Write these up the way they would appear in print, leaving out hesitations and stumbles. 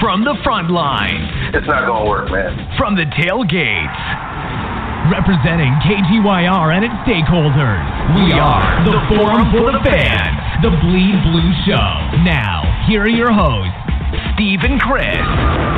From the front lines. It's not going to work, man. From the tailgates. Representing KGYR and its stakeholders. We are the Forum for the Fans. The Bleed Blue Show. Now, here are your hosts, Steve and Chris.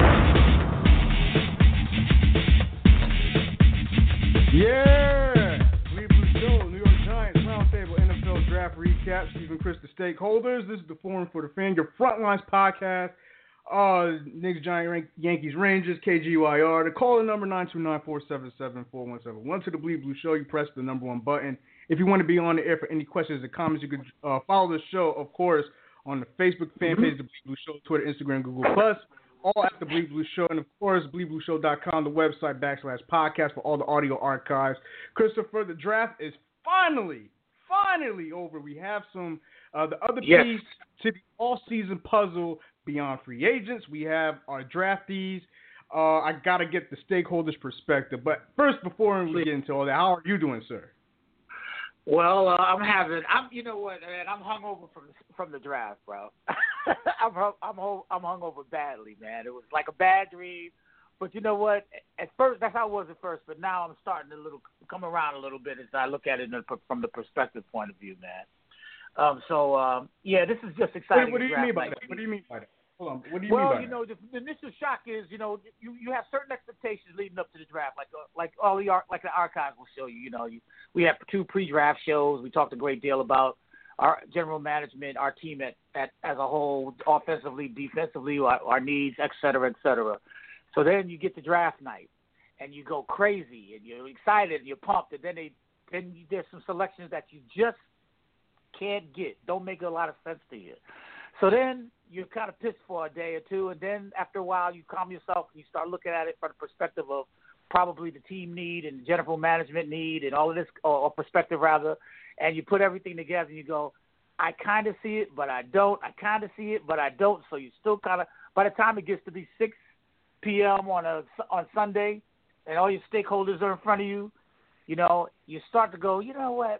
Yeah! Bleed Blue Show, New York Giants, Roundtable, NFL Draft Recap, Steve and Chris, the stakeholders. This is the Forum for the Fan, your Frontlines podcast. Knicks, Giants, Yankees, Rangers, KGYR. The call number 929-477-4171. To the Bleed Blue Show, you press the number 1 button. If you want to be on the air for any questions or comments, you can follow the show, of course, on the Facebook fan page, The Bleed Blue Show, Twitter, Instagram, Google+, all at The Bleed Blue Show, and, of course, bleedblueshow.com, the website, /podcast for all the audio archives. Christopher, the draft is finally over. We have some the other piece to the all-season puzzle beyond free agents. We have our draftees. I got to get the stakeholders' perspective. But first, before we get into all that, how are you doing, sir? Well, you know what, man, I'm hungover from the draft, bro. I'm hungover badly, man. It was like a bad dream. But you know what? At first, that's how it was at first. But now I'm starting to come around a little bit as I look at it from the perspective point of view, man. This is just exciting. What do you mean by that? What do you mean by that? Hold on. What do you mean by that? Well, the initial shock is, you have certain expectations leading up to the draft, like the archives will show you. We have 2 pre-draft shows. We talked a great deal about our general management, our team as a whole, offensively, defensively, our needs, et cetera, et cetera. So then you get to draft night, and you go crazy, and you're excited, and you're pumped, and then there's some selections that you just can't get, don't make a lot of sense to you. So then you're kind of pissed for a day or two, and then after a while you calm yourself and you start looking at it from the perspective of probably the team need and general management need and all of this, or perspective rather, and you put everything together and you go, I kind of see it, but I don't. I kind of see it, but I don't. So you still kind of, by the time it gets to be 6 p.m. on Sunday and all your stakeholders are in front of you, you start to go, you know what?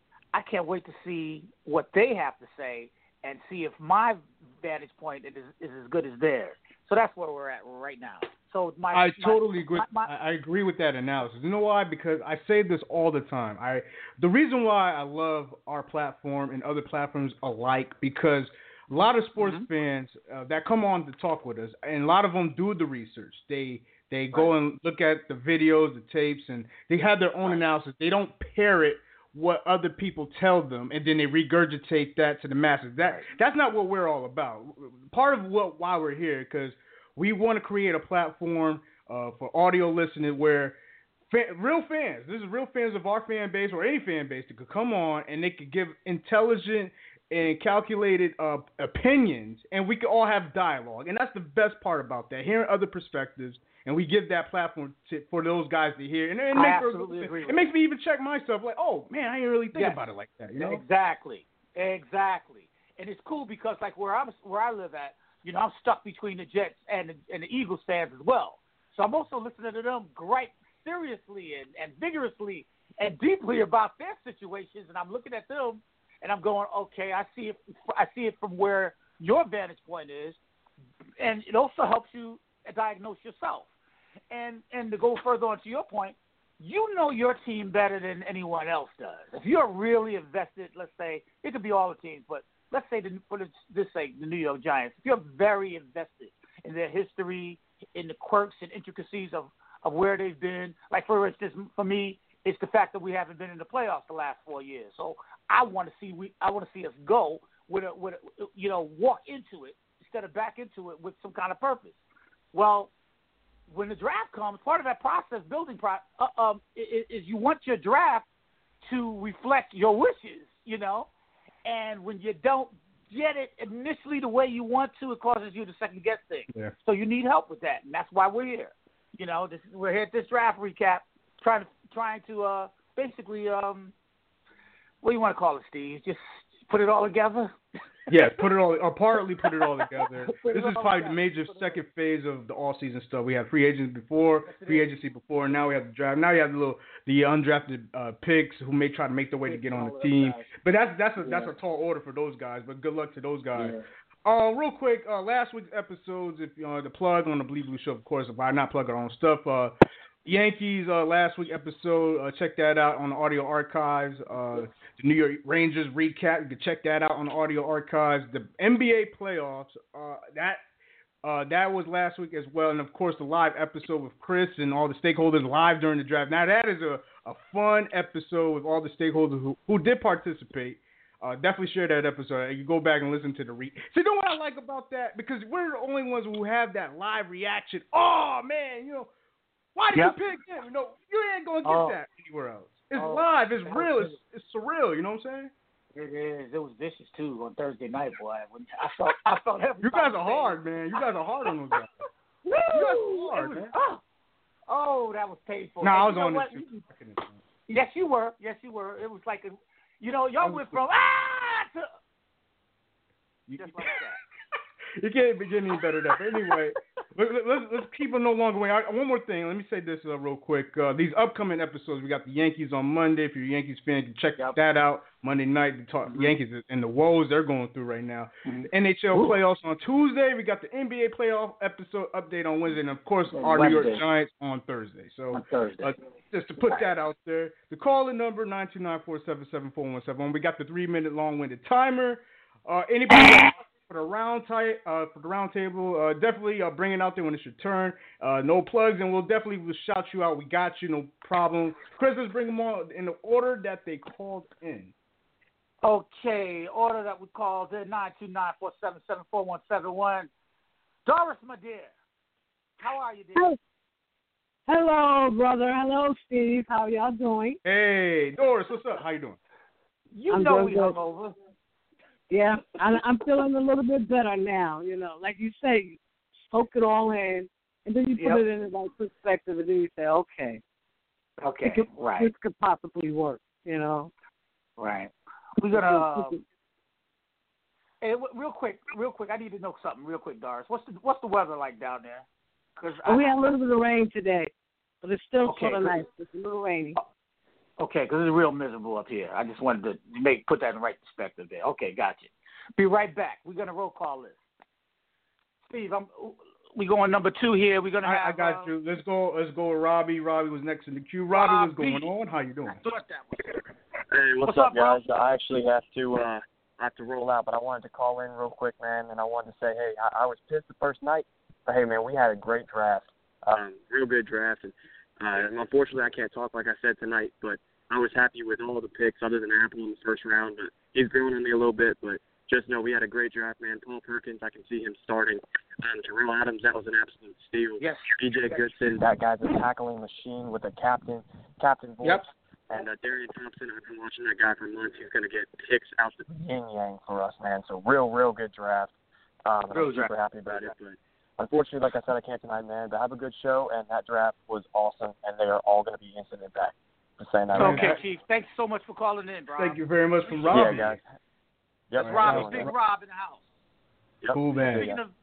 I can't wait to see what they have to say and see if my vantage point is as good as theirs. So that's where we're at right now. So I totally agree. I agree with that analysis. You know why? Because I say this all the time. The reason why I love our platform and other platforms alike, because a lot of sports fans that come on to talk with us, and a lot of them do the research. They go and look at the videos, the tapes, and they have their own analysis. They don't parrot what other people tell them, and then they regurgitate that to the masses. That's not what we're all about. Part of why we're here, because we want to create a platform for audio listening where real fans, this is real fans of our fan base or any fan base that could come on and they could give intelligent and calculated opinions, and we could all have dialogue. And that's the best part about that, hearing other perspectives. And we give that platform for those guys to hear. And it makes me even check myself, like, oh, man, I didn't really think about it like that. Exactly. And it's cool because, like, where I live at, I'm stuck between the Jets and the Eagles fans as well. So I'm also listening to them gripe seriously and vigorously and deeply about their situations. And I'm looking at them and I'm going, okay, I see it from where your vantage point is. And it also helps you diagnose yourself. And to go further on to your point, you know your team better than anyone else does. If you're really invested, let's say, it could be all the teams, but let's say, for this sake, the New York Giants, if you're very invested in their history, in the quirks and intricacies of where they've been, like, for instance, for me, it's the fact that we haven't been in the playoffs the last 4 years. So I want to see us go walk into it instead of back into it with some kind of purpose. Well, when the draft comes, part of that process, is you want your draft to reflect your wishes, and when you don't get it initially the way you want to, it causes you to second guess things. Yeah. So you need help with that, and that's why we're here. We're here at this draft recap, trying to basically, what do you want to call it, Steve? Just put it all together. Yes, partly put it all together. This is probably the major second phase of the all-season stuff. We had free agency before, and now we have the draft. Now you have the undrafted picks who may try to make their way to get on the team. But that's a tall order for those guys. But good luck to those guys. Real quick, last week's episodes, if the plug on the Bleed Blue Show, of course, if I not plug our own stuff, Yankees last week episode, check that out on the audio archives. The New York Rangers recap, you can check that out on the audio archives. The NBA playoffs, that was last week as well, and of course the live episode with Chris and all the stakeholders live during the draft. Now that is a fun episode with all the stakeholders who did participate. Definitely share that episode. You go back and listen to the See, you know what I like about that? Because we're the only ones who have that live reaction. Oh man, why did you pick him? You ain't gonna get that anywhere else. It's live. It's real. It's surreal. You know what I'm saying? It is. It was vicious too on Thursday night, boy. When I felt everybody. You guys are hard, man. You guys are hard on those guys. You guys are hard, man. That was painful. No, I was on this too. Yes, you were. It was like y'all went from to just like that. You can't begin any better than that. But anyway, let's keep it no longer away. One more thing. Let me say this real quick. These upcoming episodes, we got the Yankees on Monday. If you're a Yankees fan, you can check that out. Monday night, the Yankees and the woes they're going through right now. Mm-hmm. The NHL playoffs on Tuesday. We got the NBA playoff episode update on Wednesday. And, of course, our New York Giants on Thursday. So on Thursday. Just to put that out there. The call-in number, 929-477-4171. We got the 3-minute long-winded timer. Anybody for the round table, definitely bring it out there when it's your turn. No plugs, and we'll shout you out. We got you, no problem. Chris, let's bring them all in the order that they called in. Okay, order that we called in, 929-477-4171. Doris, my dear, how are you, dear? Hello, brother. Hello, Steve. How y'all doing? Hey, Doris, what's up? How you doing? I'm know we hung over. Yeah, I'm feeling a little bit better now. Like you say, soak it all in, and then you put it in the right perspective, and then you say, okay, right, this could possibly work. Right. We're gonna. Hey, real quick, I need to know something real quick, Doris. What's the weather like down there? We had a little bit of rain today, but it's still sort of nice. It's a little rainy. Okay, because it's real miserable up here. I just wanted to put that in the right perspective there. Okay, gotcha. Be right back. We're gonna roll call this. Steve, we going number 2 here. We're gonna have. I got you. Let's go with Robbie. Robbie was next in the queue. Robbie, what's going on? How you doing? Hey, what's up, guys? I actually have to roll out, but I wanted to call in real quick, man, and I wanted to say, hey, I was pissed the first night, but hey, man, we had a great draft, real good draft, and unfortunately I can't talk like I said tonight, but I was happy with all the picks other than Apple in the first round, but he's growing on me a little bit, but just know we had a great draft, man. Paul Perkins, I can see him starting. Terrell Adams, that was an absolute steal. Yes. DJ Goodson, that guy's a tackling machine with a captain voice. Yep. And Darian Thompson, I've been watching that guy for months. He's going to get picks out the yin-yang for us, man. So real good draft. I'm super happy about it. But unfortunately, like I said, I can't tonight, man. But have a good show, and that draft was awesome, and they are all going to be instant impact. Just saying that. Okay, Chief. Thanks so much for calling in, bro. Thank you very much for Robbie. Yeah, guys. Yep. That's Robbie, Big Rob in the house. Yep. Cool, man. Speaking of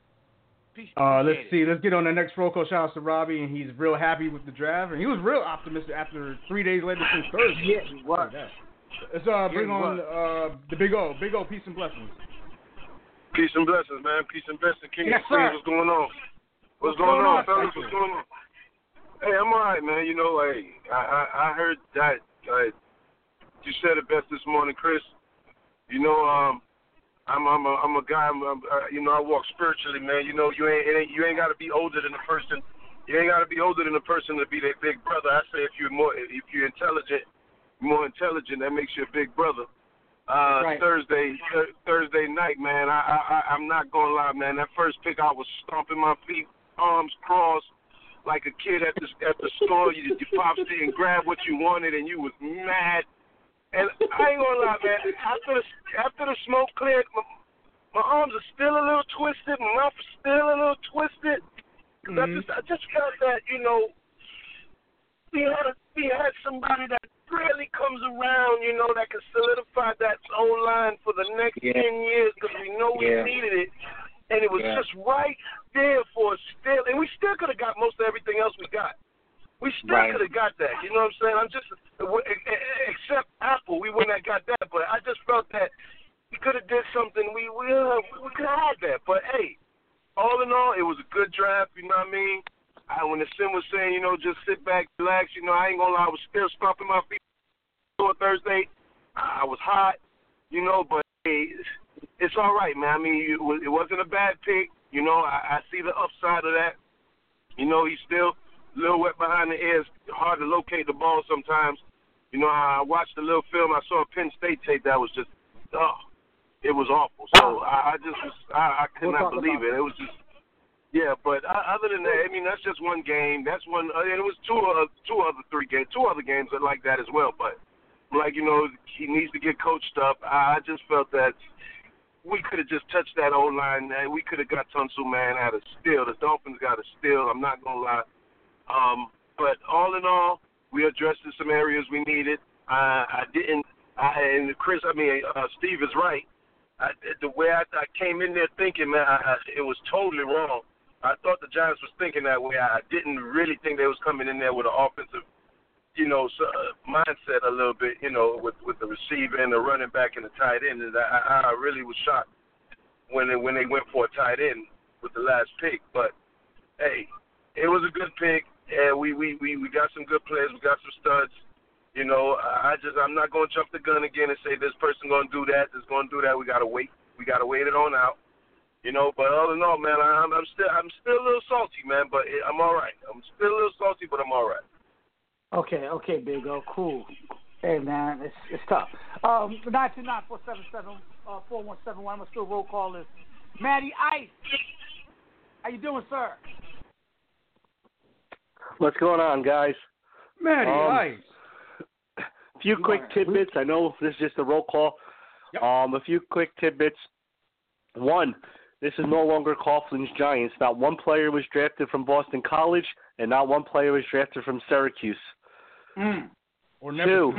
let's see. Let's get on the next roll call. Shout out to Robbie, and he's real happy with the draft, and he was real optimistic after 3 days later since Thursday. Yeah, he was. Let's bring on the Big O. Big O, peace and blessings. Peace and blessings, man. Peace and blessings. King yes, of Queens, what's going on? What's going on, fellas? What's going on? Hey, I'm all right, man. I heard that you said it best this morning, Chris. I'm a guy. I walk spiritually, man. You ain't got to be older than the person. You ain't got to be older than the person to be their big brother. I say if you're intelligent, more intelligent, that makes you a big brother. Right. Thursday night, man. I'm not gonna lie, man. That first pick, I was stomping my feet, arms crossed, like a kid at the store. You popped in and grabbed what you wanted, and you was mad. And I ain't gonna lie, man. After the smoke cleared, my arms are still a little twisted. My mouth is still a little twisted. Cause I just felt that we had somebody that really comes around, that can solidify that O-line for the next 10 years. Because we know we needed it, and it was just right there for us still. And we still could have got most of everything else we got. We still could have got that. You know what I'm saying? Except Apple, we wouldn't have got that. But I just felt that could have did something. We could have had that. But hey, all in all, it was a good draft. You know what I mean? When the Sim was saying, just sit back, relax. I ain't gonna lie, I was still stomping my feet on Thursday. I was hot, but hey, it's all right, man. I mean, it wasn't a bad pick. I see the upside of that. He's still a little wet behind the ears. Hard to locate the ball sometimes. I watched a little film. I saw a Penn State tape that was just, it was awful. So I could not believe it. It was just, yeah. But other than that, I mean, that's just one game. That's one. And it was two other games like that as well. But he needs to get coached up. I just felt that we could have just touched that O-line. We could have got Tunsil, man, at a steal. The Dolphins got a steal. I'm not going to lie. But all in all, we addressed some areas we needed. Steve is right. The way I came in there thinking, man, it was totally wrong. I thought the Giants was thinking that way. I didn't really think they was coming in there with an offensive, mindset a little bit, with the receiver and the running back and the tight end. And I really was shocked when they went for a tight end with the last pick. But hey, it was a good pick, and we got some good players. We got some studs. I'm not going to jump the gun again and say this person going to do that, this going to do that. We got to wait. We got to wait it on out. But all in all, man, I'm still a little salty, man. But I'm all right. I'm still a little salty, but I'm all right. Okay, Big O, cool. Hey, man, it's tough. 929-477-4171. I'm gonna still roll call this. Matty Ice, how you doing, sir? What's going on, guys? Matty Ice. A few quick tidbits. I know this is just a roll call. Yep. A few quick tidbits. One, this is no longer Coughlin's Giants. Not one player was drafted from Boston College, and not one player was drafted from Syracuse. Or never.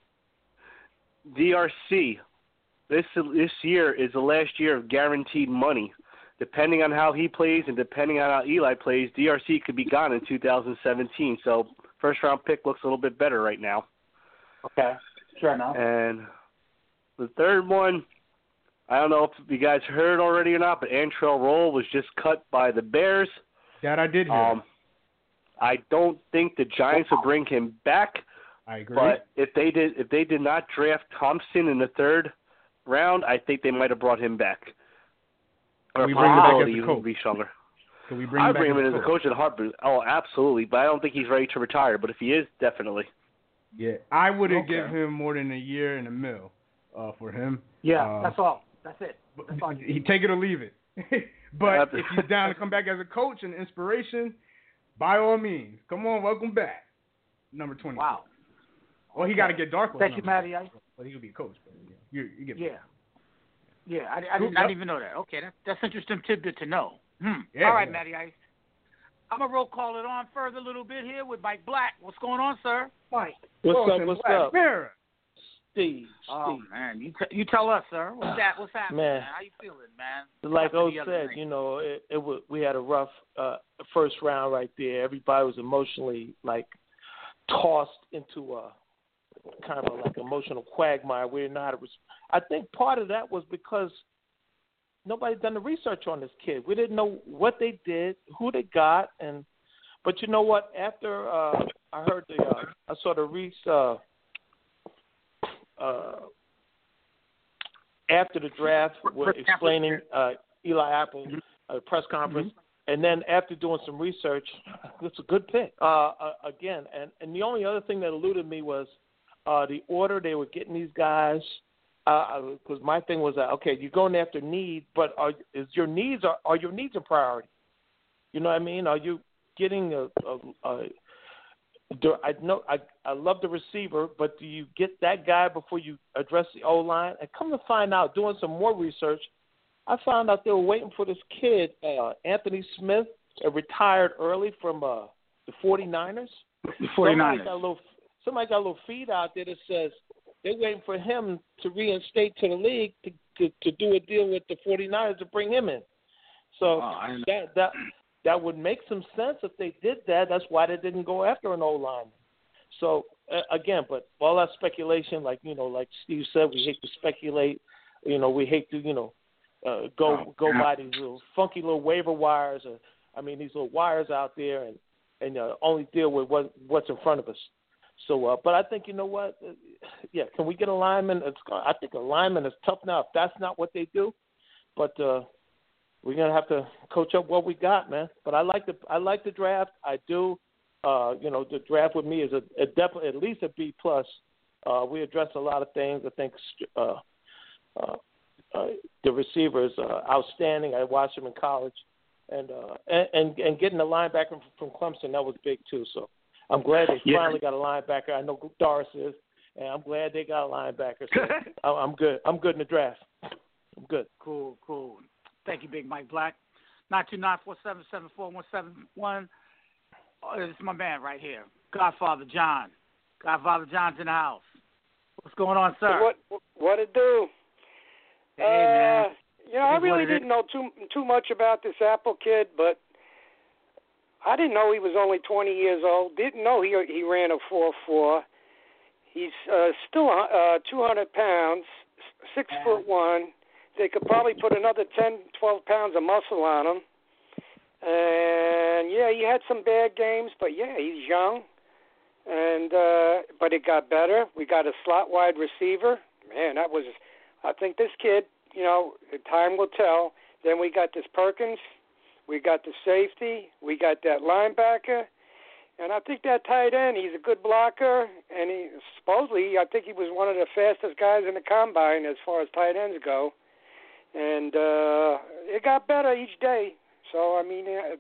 2, DRC. This year is the last year of guaranteed money. Depending on how he plays and depending on how Eli plays, DRC could be gone in 2017. So first-round pick looks a little bit better right now. Okay, sure enough. And the third one, I don't know if you guys heard already or not, but Antrell Roll was just cut by the Bears. That I did hear. I don't think the Giants will bring him back. I agree. But if they did not draft Thompson in the third round, I think they might have brought him back. Can we bring him back as a coach? Be stronger. Can we bring him I'd back bring him in as a coach at Hartford. Oh, absolutely. But I don't think he's ready to retire. But if he is, definitely. Yeah, I wouldn't give him more than a year and $1 million for him. Yeah, that's all. That's it. That's all. He take it or leave it. But if he's down to come back as a coach and inspiration, by all means, come on, welcome back. Number 20. Wow. Well, he got to get Darko. Thank you, Matty Ice. But he'll be a coach. But you get Yeah. Yeah, I didn't even know that. Okay, that's interesting tidbit to know. Yeah, all right, Matty Ice. I'm going to roll call it on further a little bit here with Mike Black. What's going on, sir? Mike. What's up? Mirror. Steve. Oh, man. You tell us, sir. What's happening, man? How you feeling, man? Like O said, we had a rough first round right there. Everybody was emotionally, tossed into a kind of a emotional quagmire. We didn't know how to I think part of that was because nobody done the research on this kid. We didn't know what they did, who they got, but you know what? After I heard I saw the after the draft, we're explaining Eli Apple press conference, and then after doing some research, it's a good pick again. And the only other thing that eluded me was the order they were getting these guys. Because my thing was that you're going after need, but are your needs a priority? You know what I mean? Are you getting I love the receiver, but do you get that guy before you address the O-line? And come to find out, doing some more research, I found out they were waiting for this kid, Anthony Smith, retired early from the 49ers. The 49ers. Somebody got a little feed out there that says they're waiting for him to reinstate to the league to do a deal with the 49ers to bring him in. So that would make some sense if they did that. That's why they didn't go after an O-lineman. So, again, but all that speculation, like Steve said, we hate to speculate. we hate to, go by these little funky little waiver wires, these little wires out there, and only deal with what's in front of us. So, but I think, you know what? Can we get a lineman? I think a lineman is tough now if that's not what they do. But we're gonna have to coach up what we got, man. But I like the draft. I do. The draft with me is a definitely at least a B+. We address a lot of things. I think the receivers outstanding. I watched them in college, and getting a linebacker from Clemson, that was big too. So I'm glad they finally got a linebacker. I know Doris is, and I'm glad they got a linebacker. So I'm good. I'm good in the draft. I'm good. Cool. Thank you, Big Mike Black. 929-477-4171. This is my man right here, Godfather John. Godfather John's in the house. What's going on, sir? What it do? Hey, man. I really didn't know too much about this Apple kid, but I didn't know he was only 20 years old. Didn't know he ran a 4.4. He's still 200 pounds, 6'1". They could probably put another 10, 12 pounds of muscle on him. And, he had some bad games, but, he's young. And but it got better. We got a slot wide receiver. Man, I think this kid, time will tell. Then we got this Perkins. We got the safety. We got that linebacker. And I think that tight end, he's a good blocker. And I think he was one of the fastest guys in the combine as far as tight ends go. And it got better each day. So, I'm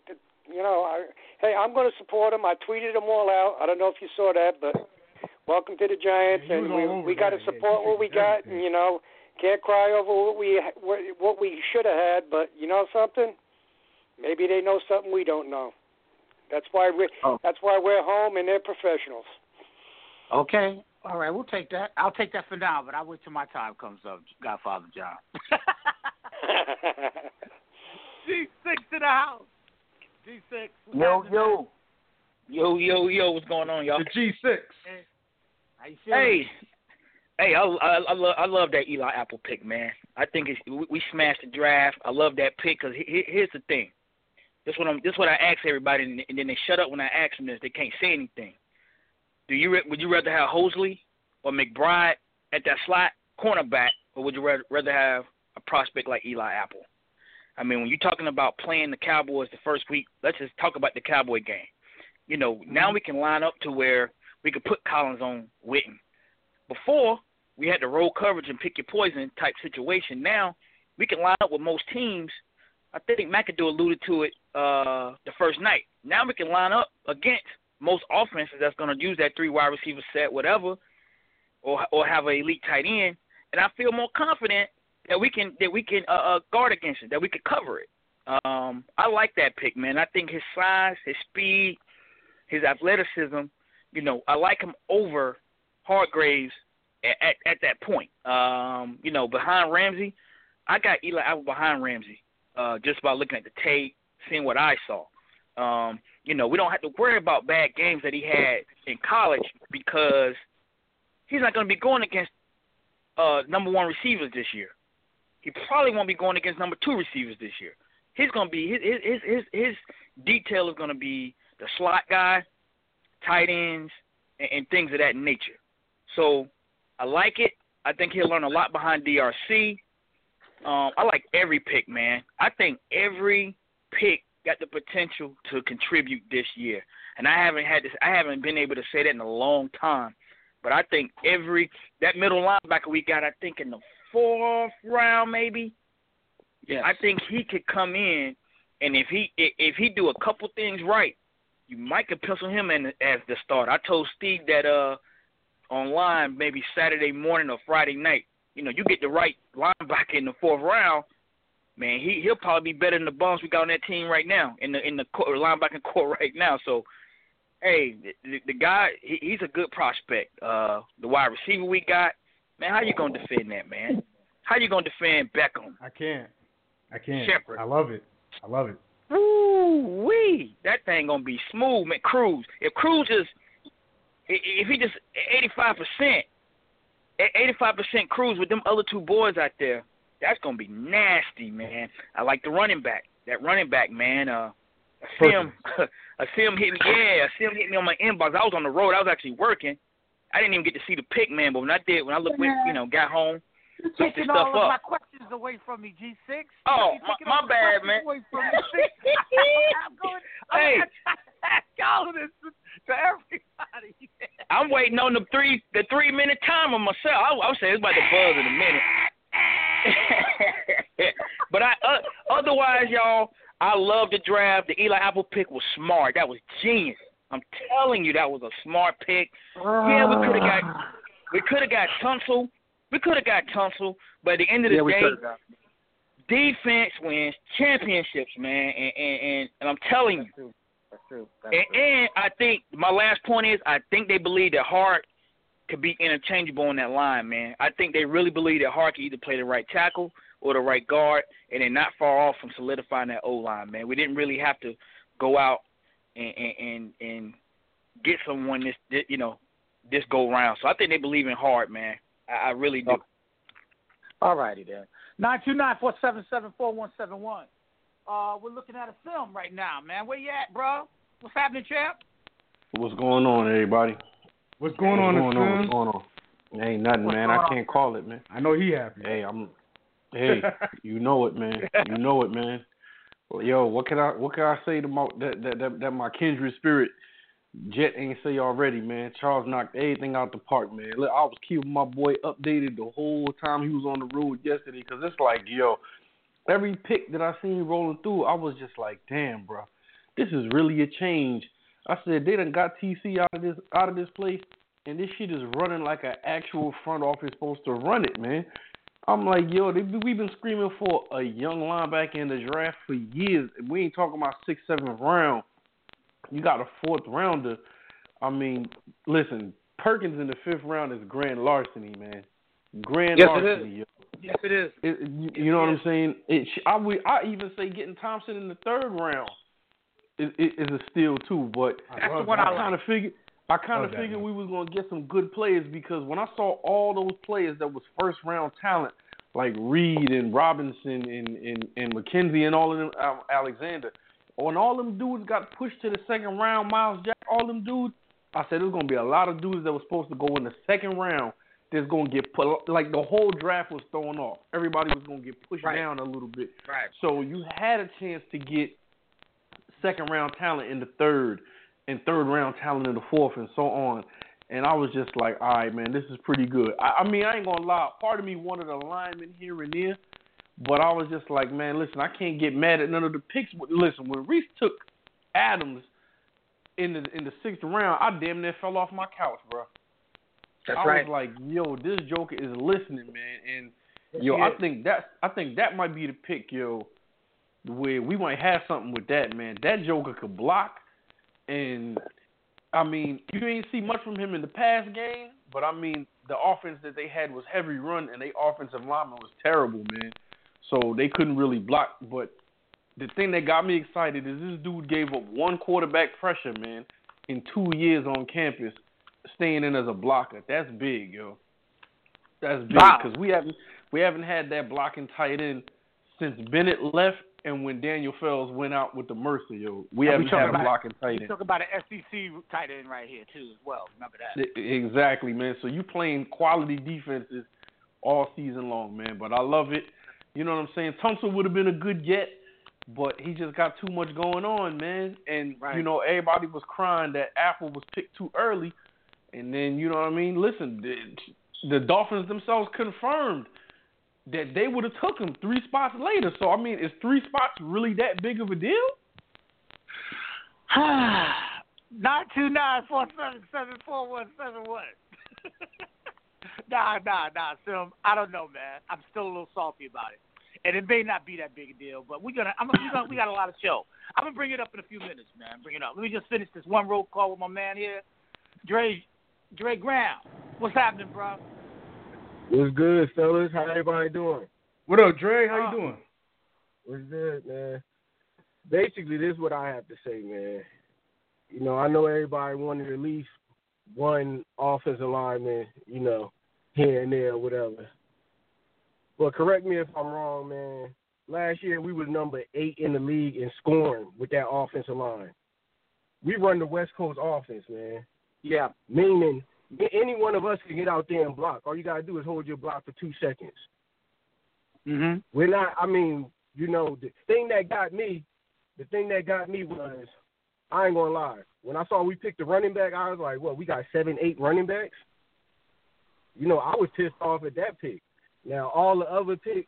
going to support him. I tweeted them all out. I don't know if you saw that, but welcome to the Giants. And we got to support what we got. And, can't cry over what we should have had. But you know something? Maybe they know something we don't know. That's why we're home and they're professionals. Okay. All right, we'll take that. I'll take that for now, but I'll wait till my time comes up, Godfather John. G6 to the house. G6. Yo, what's going on, y'all? The G6. How you feeling? Hey, I love that Eli Apple pick, man. I think we smashed the draft. I love that pick because here's the thing. This is what I ask everybody, and then they shut up when I ask them this. They can't say anything. Would you rather have Hosley or McBride at that slot cornerback, or would you rather have a prospect like Eli Apple? I mean, when you're talking about playing the Cowboys the first week, let's just talk about the Cowboy game. Now we can line up to where we could put Collins on Witten. Before, we had to roll coverage and pick your poison type situation. Now, we can line up with most teams. I think McAdoo alluded to it the first night. Now we can line up against most offenses that's going to use that 3 wide receiver set, whatever, or have an elite tight end. And I feel more confident that we can guard against it, that we can cover it. I like that pick, man. I think his size, his speed, his athleticism, I like him over Hargraves at that point. Behind Ramsey, I got Eli Apple behind Ramsey just by looking at the tape, seeing what I saw. We don't have to worry about bad games that he had in college because he's not going to be going against number 1 receivers this year. He probably won't be going against number 2 receivers this year. He's going to be his detail is going to be the slot guy, tight ends, and things of that nature. So I like it. I think he'll learn a lot behind DRC. I like every pick, man. I think every pick got the potential to contribute this year. And I haven't been able to say that in a long time. But I think that middle linebacker we got, I think in the 4th round maybe. Yeah. I think he could come in, and if he do a couple things right, you might could pencil him in as the starter. I told Steve that online maybe Saturday morning or Friday night. You get the right linebacker in the 4th round, man, he'll probably be better than the bums we got on that team right now in the linebacking core right now. So, hey, the guy, he's a good prospect. The wide receiver we got, man, how you gonna defend that, man? How you gonna defend Beckham? I can't. Shepard. I love it. Ooh-wee. That thing gonna be smooth, man. Cruz. If he just 85%, 85% Cruz with them other 2 boys out there, That's gonna be nasty, man. I like the running back. That running back, man. I see him hit me. Yeah, I see him hit me on my inbox. I was on the road. I was actually working. I didn't even get to see the pick, man. But when I looked, got home, You're looked this taking stuff all of up. my questions away from me, G6. Oh, You're my bad, man. away from me. I'm calling this to everybody. I'm waiting on the 3-minute timer myself. I was saying it's about to buzz in a minute. But otherwise, y'all, I love the draft. The Eli Apple pick was smart. That was genius. I'm telling you, that was a smart pick. Yeah, we could have got Tunsil. We could have got Tunsil, but at the end of the day, defense wins championships, man. And I'm telling you. That's true. And I think my last point is I think they believe that Hart could be interchangeable on that line, man. I think they really believe that Hart can either play the right tackle or the right guard, and they're not far off from solidifying that O-line, man. We didn't really have to go out and get someone this go round. So I think they believe in Hart, man. I really do. All righty then. 929-477-4171. We're looking at a film right now, man. Where you at, bro? What's happening, champ? What's going on, everybody? What's going on? What's going on? Ain't nothing, man. I can't call it, man. I know he happy. Hey, you know it, man. You know it, man. Well, yo, what can I say to my that my kindred spirit Jet ain't say already, man? Charles knocked everything out the park, man. Look, I was keeping my boy updated the whole time he was on the road yesterday, because it's like, yo, every pick that I seen rolling through, I was just like, damn, bro, this is really a change. I said they done got TC out of this place, and this shit is running like an actual front office supposed to run it, man. I'm like, yo, we've been screaming for a young linebacker in the draft for years. We ain't talking about 6th, 7th round. You got a 4th rounder. I mean, listen, Perkins in the 5th round is grand larceny, man. Grand larceny, yo. Yes, it is. You know what I'm saying? I even say getting Thompson in the 3rd round is a steal too. But that's the one I kind of figured we was gonna get some good players, because when I saw all those players that was 1st round talent, like Reed and Robinson and McKenzie and all of them, Alexander, when all them dudes got pushed to the 2nd round, Miles Jack, all them dudes, I said there's gonna be a lot of dudes that were supposed to go in the 2nd round that's going to get put, like the whole draft was thrown off. Everybody was going to get pushed down a little bit. Right. So you had a chance to get 2nd round talent in the 3rd and 3rd round talent in the 4th and so on. And I was just like, all right, man, this is pretty good. I mean, I ain't going to lie. Part of me wanted a lineman here and there, but I was just like, man, listen, I can't get mad at none of the picks. Listen, when Reese took Adams in the 6th round, I damn near fell off my couch, bro. That's I was like, yo, this joker is listening, man, and yo, I think that might be the pick, yo, where we might have something with that, man. That joker could block, and I mean, you ain't see much from him in the past game, but I mean, the offense that they had was heavy run, and their offensive lineman was terrible, man. So they couldn't really block. But the thing that got me excited is this dude gave up 1 quarterback pressure, man, in 2 years on campus, staying in as a blocker. That's big, yo. That's big, because we haven't had that blocking tight end since Bennett left and when Daniel Fells went out with the Mercer, yo. We haven't had a blocking tight end. You talk about an SEC tight end right here too, as well. Remember that? Exactly, man. So you playing quality defenses all season long, man. But I love it. You know what I'm saying? Tunsil would have been a good get, but he just got too much going on, man. And you know, everybody was crying that Apple was picked too early. And then, you know what I mean? Listen, the Dolphins themselves confirmed that they would have took him 3 spots later. So, I mean, is 3 spots really that big of a deal? 929-477-4171. Nah, Sim. I don't know, man. I'm still a little salty about it. And it may not be that big a deal, but we got a lot of show. I'm going to bring it up in a few minutes, man. Bring it up. Let me just finish this one roll call with my man here. Dre Graham, what's happening, bro? What's good, fellas? How everybody doing? What up, Dre? How you doing? What's good, man? Basically, this is what I have to say, man. You know, I know everybody wanted at least one offensive lineman, you know, here and there or whatever. Well, correct me if I'm wrong, man. Last year we was number 8 in the league in scoring with that offensive line. We run the West Coast offense, man. Yeah. Meaning any one of us can get out there and block. All you gotta do is hold your block for 2 seconds. Mhm. We're not. I mean, the thing that got me was, I ain't gonna lie. When I saw we picked the running back, I was like, "What? We got 7, 8 running backs?" I was pissed off at that pick. Now all the other picks,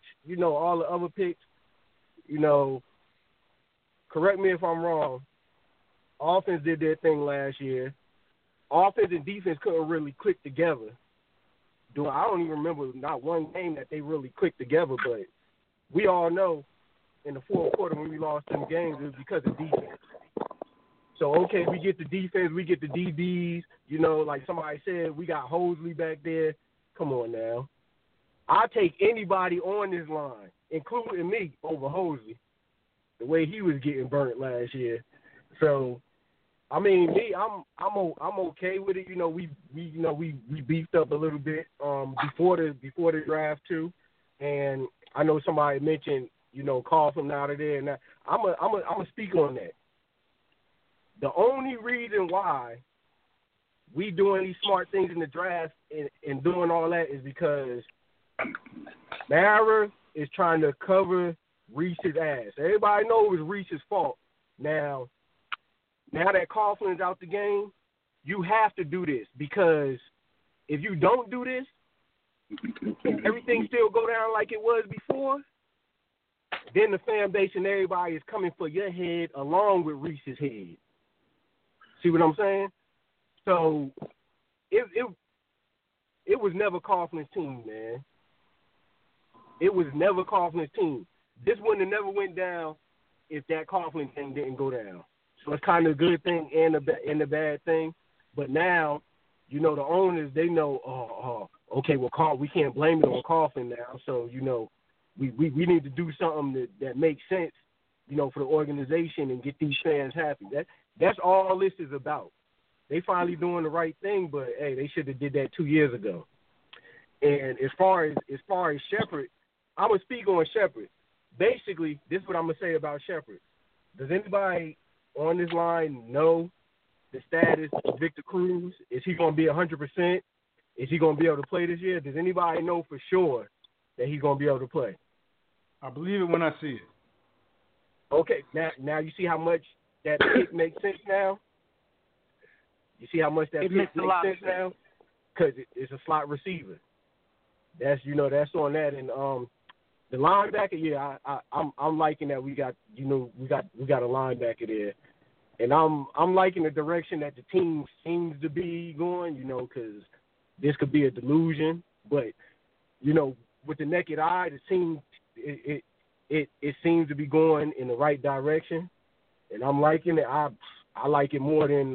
correct me if I'm wrong. Offense did their thing last year. Offense and defense couldn't really click together. I don't even remember not one game that they really clicked together, but we all know in the fourth quarter when we lost them games, it was because of defense. So, okay, we get the defense, we get the DBs. Like somebody said, we got Hosley back there. Come on now. I'll take anybody on this line, including me, over Hosley, the way he was getting burnt last year. So, I mean, I'm okay with it. We beefed up a little bit before the draft too, and I know somebody mentioned Coughlin out of there, and I'm a speak on that. The only reason why we doing these smart things in the draft and doing all that is because Mara is trying to cover Reese's ass. Everybody knows it was Reese's fault. Now that Coughlin's out the game, you have to do this, because if you don't do this, and everything still go down like it was before, then the fan base and everybody is coming for your head along with Reese's head. See what I'm saying? So it was never Coughlin's team, man. It was never Coughlin's team. This wouldn't have never went down if that Coughlin thing didn't go down. So it's kind of a good thing and a bad thing. But now, the owners, they know, okay, well, we can't blame it on Coughlin now. So, we need to do something that makes sense, for the organization and get these fans happy. That's all this is about. They finally doing the right thing, but, hey, they should have did that 2 years ago. And as far as Shepard, I'm going to speak on Shepard. Basically, this is what I'm going to say about Shepard. Does anybody on this line know the status of Victor Cruz? Is he going to be 100%? Is he going to be able to play this year? Does anybody know for sure that he's going to be able to play? I believe it when I see it. Okay, now you see how much that pick makes sense now? You see how much that pick makes sense now? Because it's a slot receiver. That's on that. And the linebacker, yeah, I'm liking that we got a linebacker there. And I'm liking the direction that the team seems to be going, because this could be a delusion. But, with the naked eye, it seems to be going in the right direction. And I'm liking it. I like it more than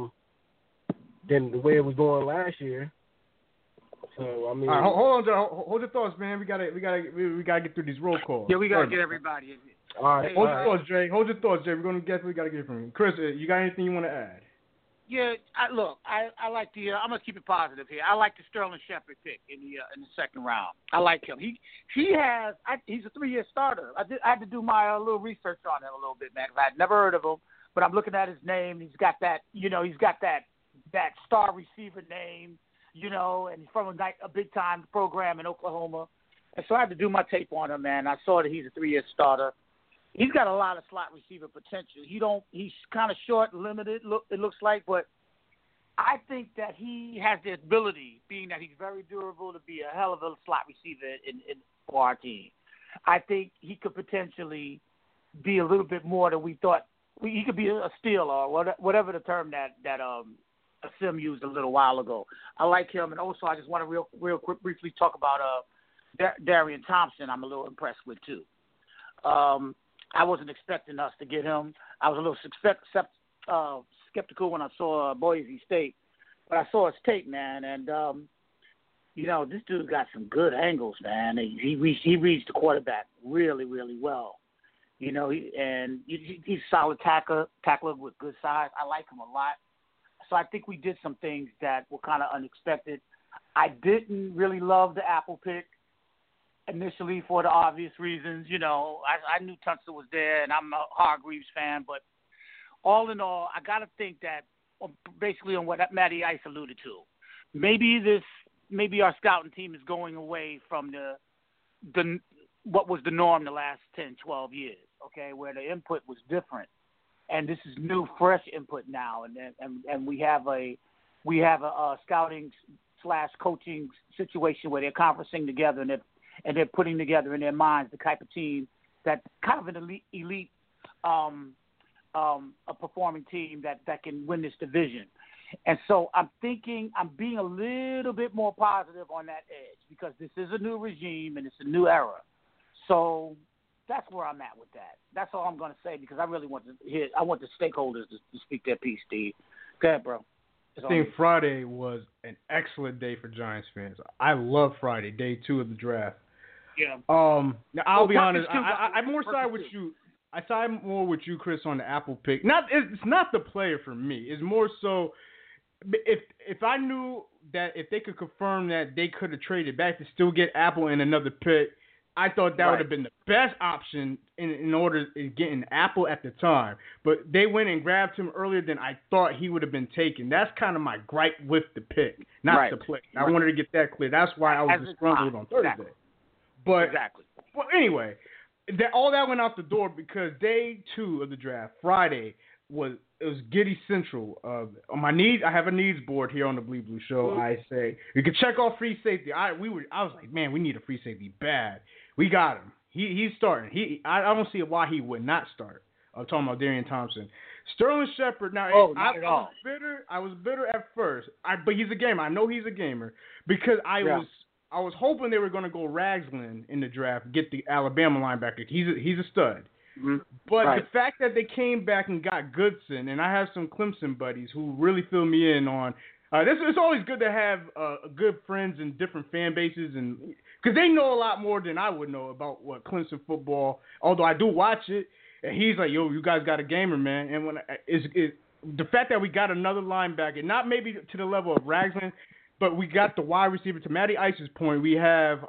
the way it was going last year. So I mean, all right, hold your thoughts, man. We gotta get through these roll calls. Yeah, we gotta get everybody in here. All right, hold your thoughts, Jay. We gotta get from you. Chris, you got anything you want to add? Yeah, I like the. I'm gonna keep it positive here. I like the Sterling Shepard pick in the second round. I like him. He's a 3-year starter. I had to do my little research on him a little bit, man. I had never heard of him, but I'm looking at his name. He's got that. He's got that star receiver name. And he's from a big time program in Oklahoma, and so I had to do my tape on him, man. I saw that he's a 3-year starter. He's got a lot of slot receiver potential. He's kind of short, limited. It looks like, but I think that he has the ability, being that he's very durable, to be a hell of a slot receiver for our team. I think he could potentially be a little bit more than we thought. He could be a steal or whatever the term that Sim used a little while ago. I like him, and also I just want to real quick briefly talk about Darian Thompson. I'm a little impressed with too. I wasn't expecting us to get him. I was a little skeptical when I saw Boise State, but I saw his tape, man, and this dude got some good angles, man. He reads the quarterback really, really well. He's a solid tackler with good size. I like him a lot. So I think we did some things that were kind of unexpected. I didn't really love the Apple pick. initially for the obvious reasons. You know, I knew Tunsil was there, and I'm a Hargreaves fan, but all in all, I got to think that basically on what Matty Ice alluded to, maybe our scouting team is going away from the what was the norm the last 10, 12 years, okay, where the input was different. And this is new, fresh input now, and we have a scouting / coaching situation where they're conferencing together and they're putting together in their minds the type of team that's kind of an elite a performing team that can win this division. And so I'm being a little bit more positive on that edge because this is a new regime and it's a new era. So that's where I'm at with that. That's all I'm going to say because I really want the stakeholders to speak their piece, Steve. Go ahead, bro. I think Friday was an excellent day for Giants fans. I love Friday, day 2 of the draft. Yeah. Now I'll be honest. I more side with you. I side more with you, Chris, on the Apple pick. It's not the player for me. It's more so if I knew that if they could confirm that they could have traded back to still get Apple and another pick, I thought that would have been the best option in order to get an Apple at the time. But they went and grabbed him earlier than I thought he would have been taken. That's kind of my gripe with the pick, not the play. I wanted to get that clear. That's why I was disgruntled on Thursday. Exactly. But anyway, all that went out the door because day 2 of the draft, Friday, was Giddy Central. On my needs, I have a needs board here on the Bleed Blue Show. Mm-hmm. I say you can check off free safety. I was like, man, we need a free safety bad. We got him. He's starting. I don't see why he would not start. I'm talking about Darian Thompson. Sterling Shepard. Now, I was bitter at first, but he's a gamer. I know he's a gamer because I was hoping they were going to go Ragland in the draft, get the Alabama linebacker. He's a stud. Mm-hmm. But the fact that they came back and got Goodson, and I have some Clemson buddies who really fill me in on it's always good to have good friends in different fan bases, and because they know a lot more than I would know about what Clemson football. Although I do watch it, and he's like, "Yo, you guys got a gamer, man." And when the fact that we got another linebacker, not maybe to the level of Ragland, but we got the wide receiver. To Matty Ice's point, we have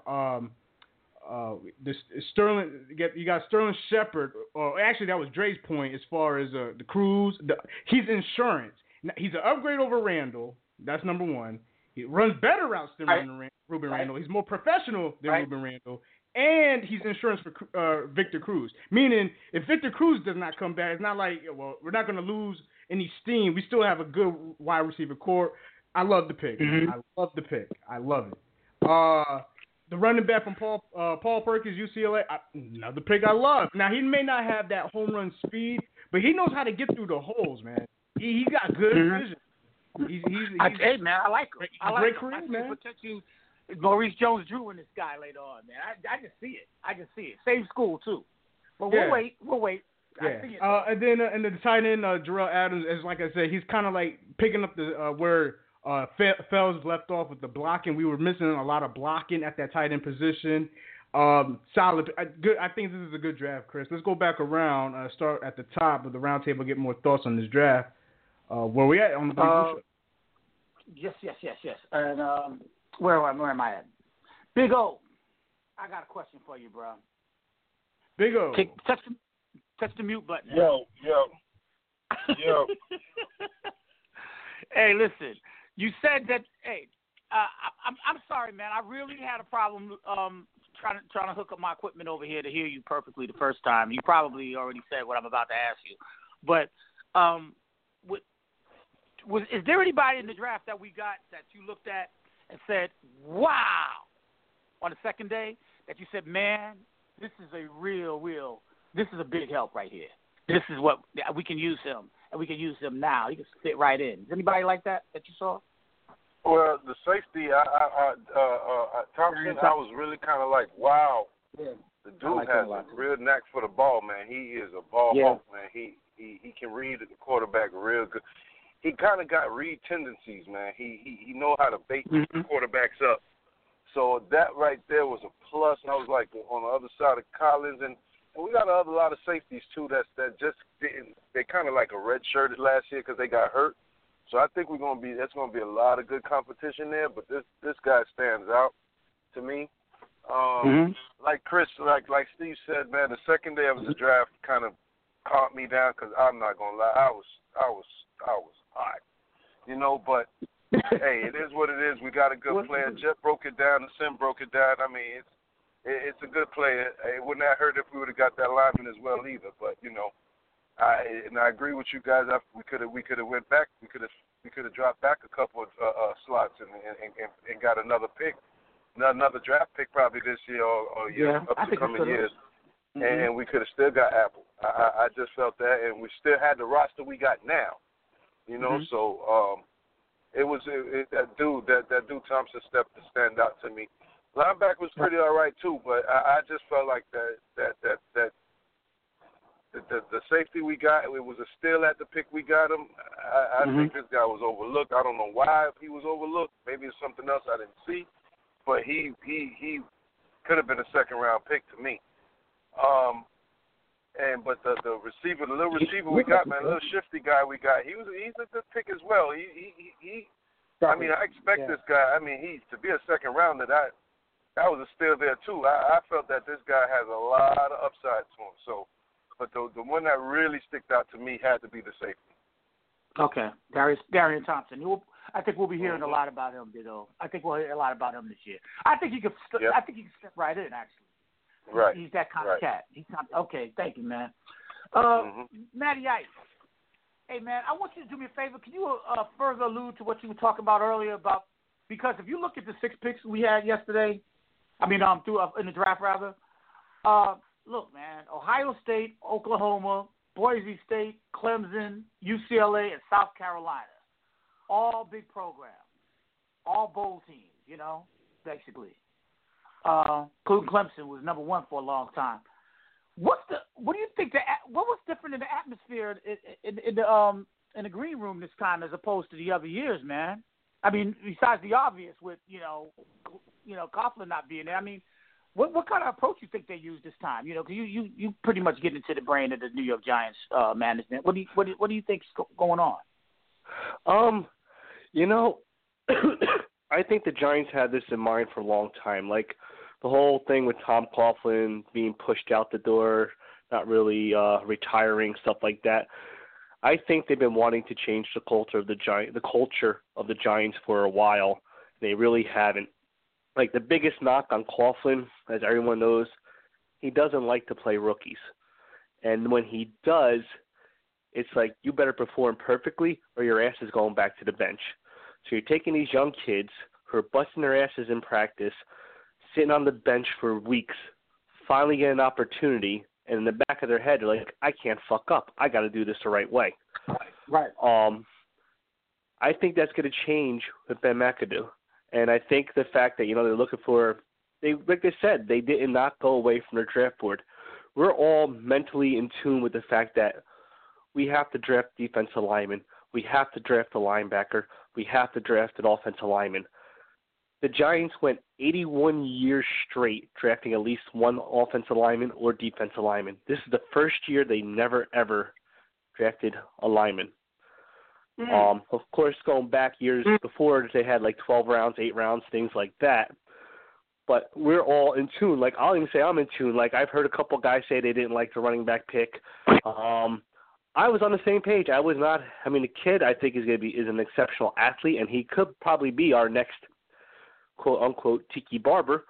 Sterling. You got Sterling Shepard, or actually that was Dre's point as far as the Cruz. He's insurance. Now, he's an upgrade over Randall. That's number one. He runs better routes than Ruben Randall. He's more professional than Ruben Randall. And he's insurance for Victor Cruz. Meaning, if Victor Cruz does not come back, it's not like, well, we're not going to lose any steam. We still have a good wide receiver core. I love the pick. Mm-hmm. I love the pick. I love it. The running back from Paul Perkins, UCLA, another pick I love. Now, he may not have that home run speed, but he knows how to get through the holes, man. He got good vision. Hey, man, I like him. Great career, man. Maurice Jones-Drew and this guy later on, man. I just see it. Same school, too. But we'll wait. Yeah. I see it. And then and the tight end, Jarrell Adams, as like I said, he's kind of like picking up the where Fells left off with the blocking. We were missing a lot of blocking at that tight end position. Solid. Good. I think this is a good draft, Chris. Let's go back around. Start at the top of the round table. Get more thoughts on this draft. Where we at on the show? Yes. And where am I at? Big O, I got a question for you, bro. Big O. Touch the mute button. Yo. Hey, listen. You said that. Hey, I'm sorry, man. I really had a problem trying to hook up my equipment over here to hear you perfectly the first time. You probably already said what I'm about to ask you, but is there anybody in the draft that we got that you looked at and said, wow, on the second day, that you said, man, this is this is a big help right here. This is what we can use him, and we can use him now. He can fit right in. Is anybody like that you saw? Well, the safety, Thompson, I was really kind of like, wow. Yeah. The dude has a real knack for the ball, man. He is a ball hawk, man. He can read the quarterback real good. He kind of got read tendencies, man. He know how to bait quarterbacks up. So that right there was a plus. And I was like on the other side of Collins, and we got a lot of safeties too that just didn't. They kind of like a red-shirted last year because they got hurt. So I think that's going to be a lot of good competition there. But this guy stands out to me. Like Chris, like Steve said, man, the second day of the draft kind of calmed me down because I'm not gonna lie, I was hot, you know. But hey, it is what it is. We got a good player. Jet broke it down. The Sim broke it down. I mean, it's a good player. It wouldn't have hurt if we would have got that lineman as well either. But you know, I agree with you guys. We could have went back. We could have dropped back a couple of slots and got another pick. Another draft pick probably this year or up to coming years, and we could have still got Apple. I just felt that, and we still had the roster we got now, you know. So that dude Thompson stepped to stand out to me. Linebacker was pretty all right too, but I just felt like that the safety we got, it was a steal at the pick we got him. I think this guy was overlooked. I don't know why he was overlooked. Maybe it's something else I didn't see. But he could have been a second-round pick to me. But the little receiver we got, man, the little shifty guy we got, he's a good pick as well. I mean, I expect this guy. I mean, to be a second rounder, that was a steal there too. I felt that this guy has a lot of upside to him. So, but the one that really sticked out to me had to be the safety. Okay, Darian Thompson. I think we'll be hearing a lot about him, I think we'll hear a lot about him this year. I think he could. I think he can step right in. Actually, right. He's that kind of cat. Okay. Thank you, man. Matty Ice. Hey, man, I want you to do me a favor. Can you further allude to what you were talking about earlier about, because if you look at the 6 picks we had yesterday, in the draft rather. Look, man, Ohio State, Oklahoma, Boise State, Clemson, UCLA, and South Carolina. All big programs, all bowl teams, basically. Including Clemson was number 1 for a long time. What do you think? What was different in the atmosphere in the green room this time as opposed to the other years, man? I mean, besides the obvious with Coughlin not being there. I mean, what kind of approach you think they used this time? Because you pretty much get into the brain of the New York Giants management. What do you think's going on? I think the Giants had this in mind for a long time. Like the whole thing with Tom Coughlin being pushed out the door, not really retiring, stuff like that. I think they've been wanting to change the culture of the Giants for a while. They really haven't. Like the biggest knock on Coughlin, as everyone knows, he doesn't like to play rookies. And when he does, it's like you better perform perfectly or your ass is going back to the bench. So you're taking these young kids who are busting their asses in practice, sitting on the bench for weeks, finally get an opportunity, and in the back of their head, they're like, I can't fuck up. I got to do this the right way. Right. I think that's going to change with Ben McAdoo. And I think the fact that, they're looking for – like they said, they did not go away from their draft board. We're all mentally in tune with the fact that we have to draft defensive linemen. We have to draft a linebacker. We have to draft an offensive lineman. The Giants went 81 years straight drafting at least one offensive lineman or defensive lineman. This is the first year they never, ever drafted a lineman. Of course, going back years before, they had like 12 rounds, 8 rounds, things like that. But we're all in tune. Like, I'll even say I'm in tune. Like, I've heard a couple guys say they didn't like the running back pick. I was on the same page. I was not. I mean, the kid I think is an exceptional athlete, and he could probably be our next quote unquote Tiki Barber.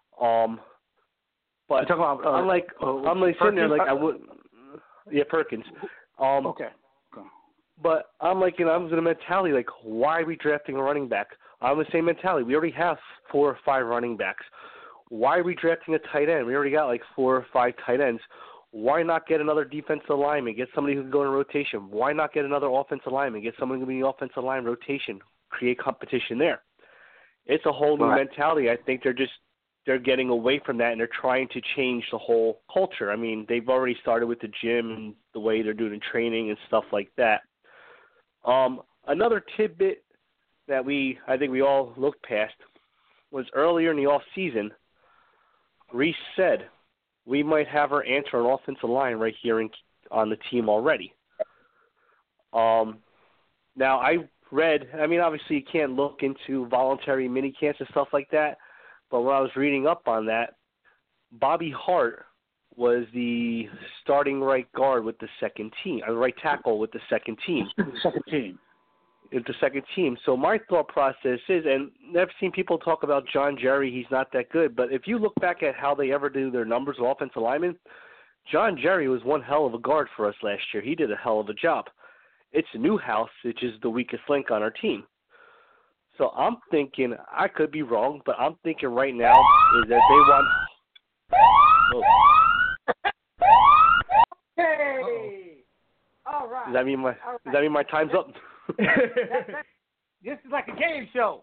But I'm like sitting there like I would. Yeah, Perkins. Okay. But I'm like, I was in a mentality like, why are we drafting a running back? I'm the same mentality. We already have 4 or 5 running backs. Why are we drafting a tight end? We already got like 4 or 5 tight ends. Why not get another defensive lineman, get somebody who can go in rotation? Why not get another offensive lineman, get somebody who can be in the offensive line rotation, create competition there? It's a whole new mentality. I think they're getting away from that, and they're trying to change the whole culture. I mean, they've already started with the gym and the way they're doing training and stuff like that. Another tidbit that I think we all looked past was earlier in the off season, Reese said we might have our answer on offensive line right here on the team already. Now I read, I mean, obviously you can't look into voluntary mini camps and stuff like that, But when I was reading up on that, Bobby Hart was the starting right guard with the second team, right tackle with the second team. The second team. So my thought process is, and I've seen people talk about John Jerry, he's not that good, but if you look back at how they ever do their numbers of offensive linemen, John Jerry was one hell of a guard for us last year. He did a hell of a job. It's Newhouse, which is the weakest link on our team. So I'm thinking, I could be wrong, but I'm thinking right now is that they want... Oh. Hey! All right. Does that mean my time's up? This is like a game show.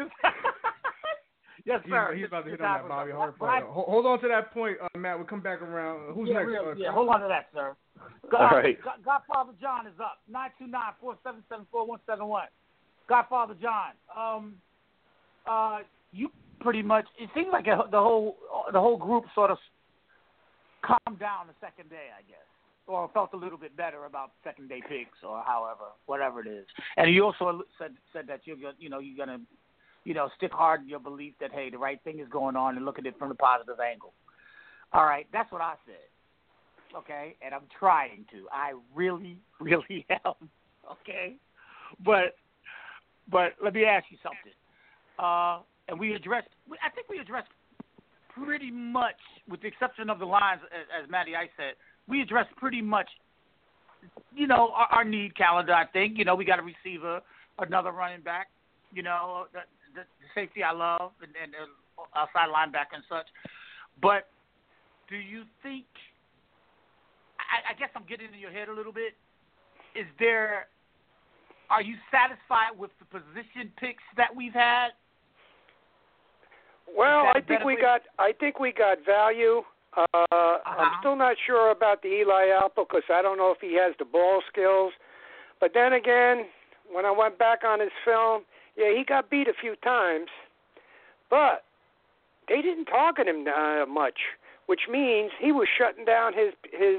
Yes, sir. He's about to hit on that Bobby Hart part. Hold on to that point, Matt. We'll come back around. Who's next? Hold on to that, sir. All right. Godfather John is up. 929-477-4171. Godfather John. You pretty much. It seems like the whole group sort of calmed down the second day, I guess, or felt a little bit better about second day picks, or whatever it is. And you also said that you're gonna stick hard in your belief that, hey, the right thing is going on and look at it from the positive angle. All right, that's what I said. Okay, and I'm trying to. I really, really am. Okay, but let me ask you something. And I think we addressed pretty much, with the exception of the lines, as Matty Ice said, we addressed pretty much, our need calendar. I think, we got a receiver, another running back, the safety I love, and outside linebacker and such. But do you think, I guess I'm getting in your head a little bit, are you satisfied with the position picks that we've had? Well, I think we got value. I'm still not sure about the Eli Apple because I don't know if he has the ball skills. But then again, when I went back on his film, yeah, he got beat a few times, but they didn't target him much, which means he was shutting down his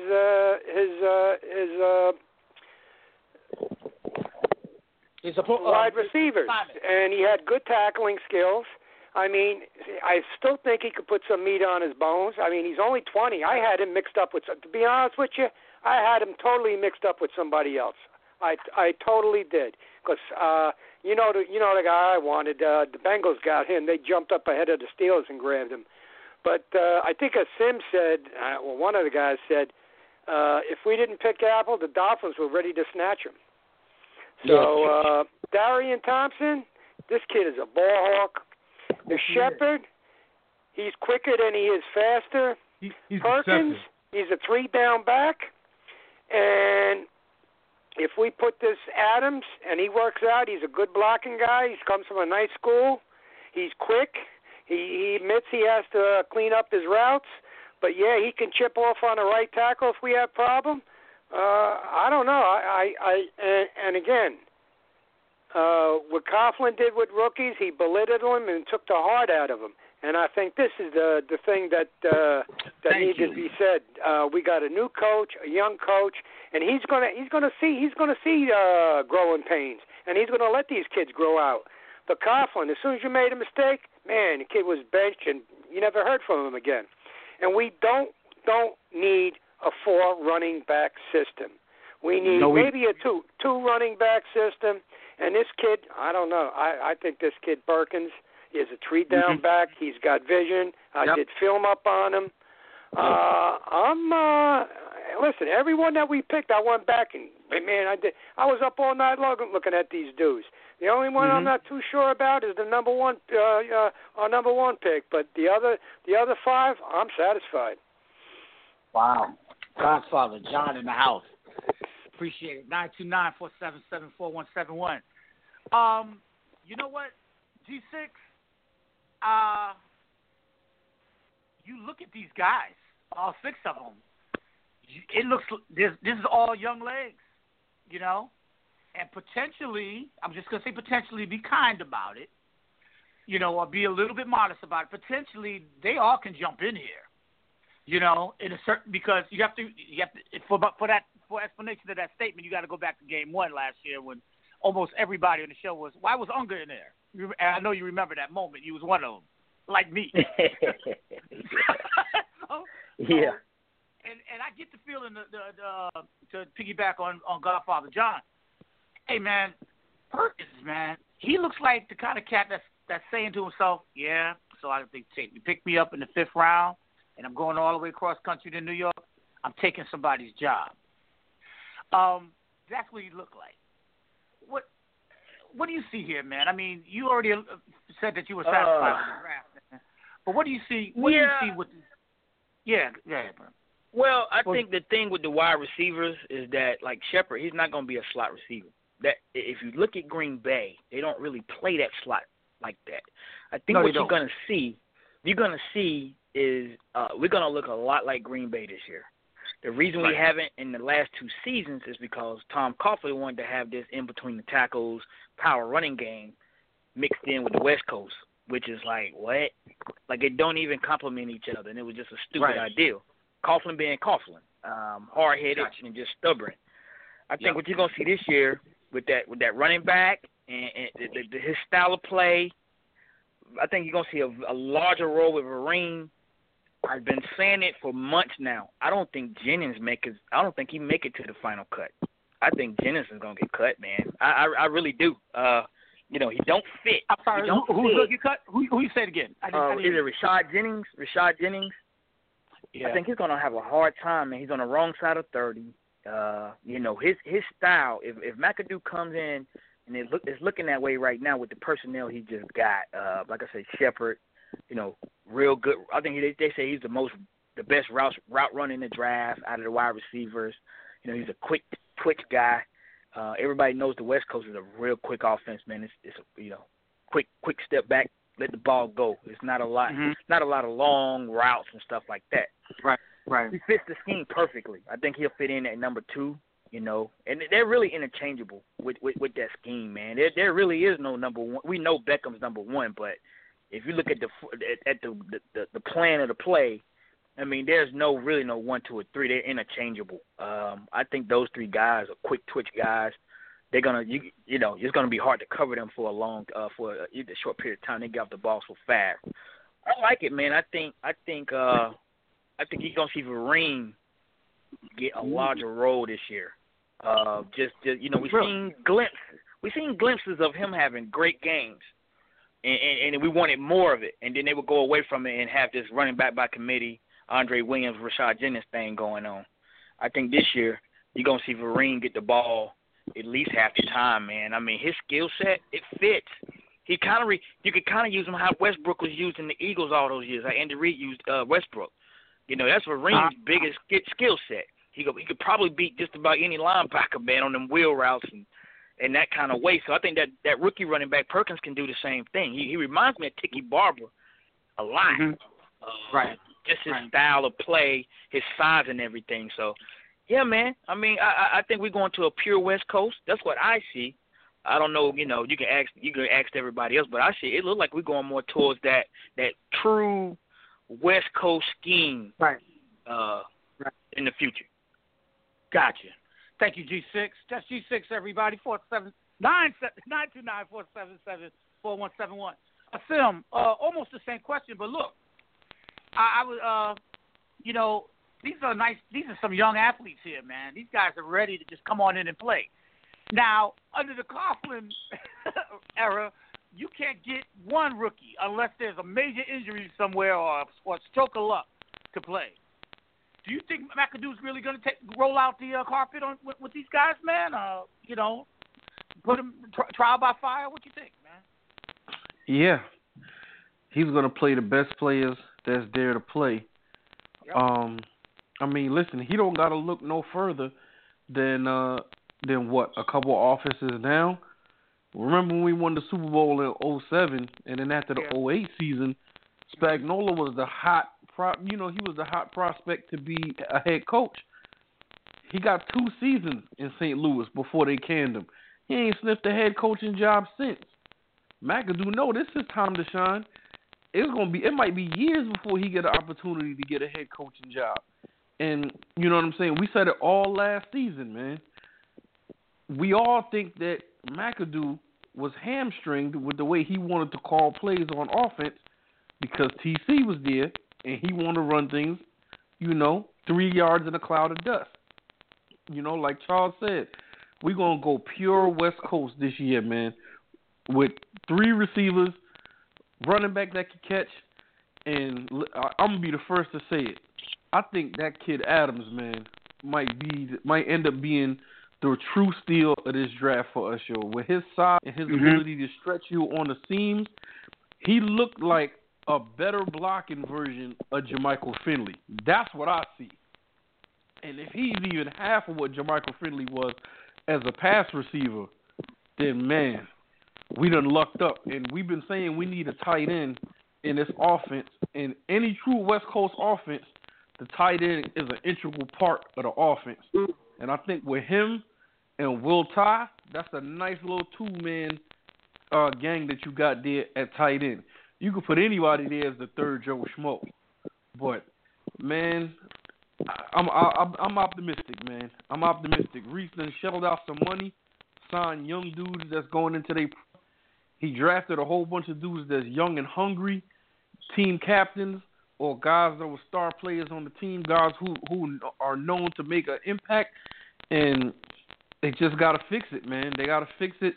wide receivers, and he had good tackling skills. I mean, I still think he could put some meat on his bones. I mean, he's only 20. I had him mixed up with, to be honest with you, I had him totally mixed up with somebody else. I totally did, because the guy I wanted, the Bengals got him. They jumped up ahead of the Steelers and grabbed him. But I think as Sim said, one of the guys said, if we didn't pick Apple, the Dolphins were ready to snatch him. So Darian Thompson, this kid is a ball hawk. The Shepherd, he's quicker than he is faster. He's Perkins, he's a 3-down back. And if we put this Adams and he works out, he's a good blocking guy. He comes from a nice school. He's quick. He admits he has to clean up his routes. But, yeah, he can chip off on a right tackle if we have a problem. I don't know. And again, what Coughlin did with rookies, he belittled them and took the heart out of them. And I think this is the thing that needs to be said. We got a new coach, a young coach, and he's gonna see growing pains, and he's gonna let these kids grow out. But Coughlin, as soon as you made a mistake, man, the kid was benched, and you never heard from him again. And we don't need a 4 running back system. We need maybe a two running back system. And this kid, I don't know. I think this kid Perkins is a 3-down back. He's got vision. I did film up on him. Listen, everyone that we picked, I went back and man, I was up all night long looking at these dudes. The only one I'm not too sure about is the number one pick, but the other 5, I'm satisfied. Wow, Godfather John in the house. Appreciate it. 929-477-4171. You know what, G6? You look at these guys, all 6 of them. It looks this is all young legs, and potentially, I'm just gonna say potentially, be kind about it, or be a little bit modest about it. Potentially, they all can jump in here, in a certain, because you have to for explanation of that statement, you got to go back to game 1 last year when almost everybody on the show was, why was Unger in there? And I know you remember that moment. You was one of them. like me. Yeah. And I get the feeling to piggyback on Godfather John. Hey, man, Perkins, man, he looks like the kind of cat that's saying to himself, yeah, so I think you pick me up in the 5th round, and I'm going all the way across country to New York. I'm taking somebody's job. That's what he looked like. What do you see here, man? I mean, you already said that you were satisfied with the draft, man. But what do you see? What do you see with? Yeah, bro. Well, I think the thing with the wide receivers is that, like Shepard, he's not going to be a slot receiver. That if you look at Green Bay, they don't really play that slot like that. I think what you're going to see is we're going to look a lot like Green Bay this year. The reason we haven't in the last 2 seasons is because Tom Coughlin wanted to have this in between the tackles, power running game mixed in with the West Coast, which is like, what? Like, it don't even complement each other, and it was just a stupid idea. Coughlin being Coughlin, hard-headed and just stubborn. I think what you're going to see this year with that running back and his style of play, I think you're going to see a larger role with Vereen. I've been saying it for months now. I don't think Jennings I don't think he make it to the final cut. I think Jennings is gonna get cut, man. I really do. He don't fit. I'm sorry. Who's gonna get cut? Who you say it again? Is it Rashad Jennings? Rashad Jennings. Yeah. I think he's gonna have a hard time, man. He's on the wrong side of 30. His style. If McAdoo comes in and it's looking that way right now with the personnel he just got. Like I said, Shepard. Real good. I think they say he's the best route runner in the draft out of the wide receivers. He's a quick twitch guy. Everybody knows the West Coast is a real quick offense, man. It's quick step back, let the ball go. It's not a lot, not a lot of long routes and stuff like that. Right. He fits the scheme perfectly. I think he'll fit in at number 2. And they're really interchangeable with that scheme, man. There really is no number 1. We know Beckham's number 1, but if you look at the plan of the play, I mean, there's really no 1, 2, or 3. They're interchangeable. I think those 3 guys are quick twitch guys. They're gonna, it's gonna be hard to cover them for a short period of time. They get off the ball so fast. I like it, man. I think you're gonna see Vereen get a larger role this year. We've seen glimpses of him having great games. And we wanted more of it, and then they would go away from it and have this running back by committee, Andre Williams, Rashad Jennings thing going on. I think this year you're going to see Vereen get the ball at least half the time, man. I mean, his skill set, it fits. You could kind of use him how Westbrook was used in the Eagles all those years, how Andy Reid used Westbrook. That's Vereen's biggest skill set. He could probably beat just about any linebacker, man, on them wheel routes and that kind of way. So I think that rookie running back Perkins can do the same thing. He reminds me of Tiki Barber a lot. Just his style of play, his size and everything. So, yeah, man. I mean, I think we're going to a pure West Coast. That's what I see. I don't know, you can ask everybody else, but I see it look like we're going more towards that true West Coast scheme in the future. Gotcha. Thank you, G6. That's G6, everybody. 929-477-4171. Asim, almost the same question, but look, I was, these are some young athletes here, man. These guys are ready to just come on in and play. Now, under the Coughlin era, you can't get one rookie unless there's a major injury somewhere or a stroke of luck to play. Do you think McAdoo's really going to roll out the carpet with these guys, man? Put them trial by fire? What you think, man? Yeah, he's going to play the best players that's there to play. Yep. I mean, listen, he don't got to look no further than what, a couple of offenses down. Remember when we won the Super Bowl in 2007, and then after the 2008 season, Spagnuolo was the hot. He was the hot prospect to be a head coach. He got 2 seasons in St. Louis before they canned him. He ain't sniffed a head coaching job since. McAdoo, no, this is time to shine. It might be years before he get an opportunity to get a head coaching job. And you know what I'm saying? We said it all last season, man. We all think that McAdoo was hamstringed with the way he wanted to call plays on offense because TC was there and he wanted to run things, 3 yards in a cloud of dust. Like Charles said, we're going to go pure West Coast this year, man, with 3 receivers, running back that can catch, and I'm going to be the first to say it. I think that kid Adams, man, might end up being the true steal of this draft for us, yo. With his size and his ability to stretch you on the seams, he looked like a better blocking version of Jermichael Finley. That's what I see. And if he's even half of what Jermichael Finley was as a pass receiver, then, man, we done lucked up. And we've been saying we need a tight end in this offense. In any true West Coast offense, the tight end is an integral part of the offense. And I think with him and Will Ty, that's a nice little 2-man gang that you got there at tight end. You could put anybody there as the third Joe Schmo. But, man, I'm optimistic, man. I'm optimistic. Reese done shelled out some money, signed young dudes that's going into their. He drafted a whole bunch of dudes that's young and hungry, team captains, or guys that were star players on the team, guys who are known to make an impact, and they just got to fix it, man. They got to fix it.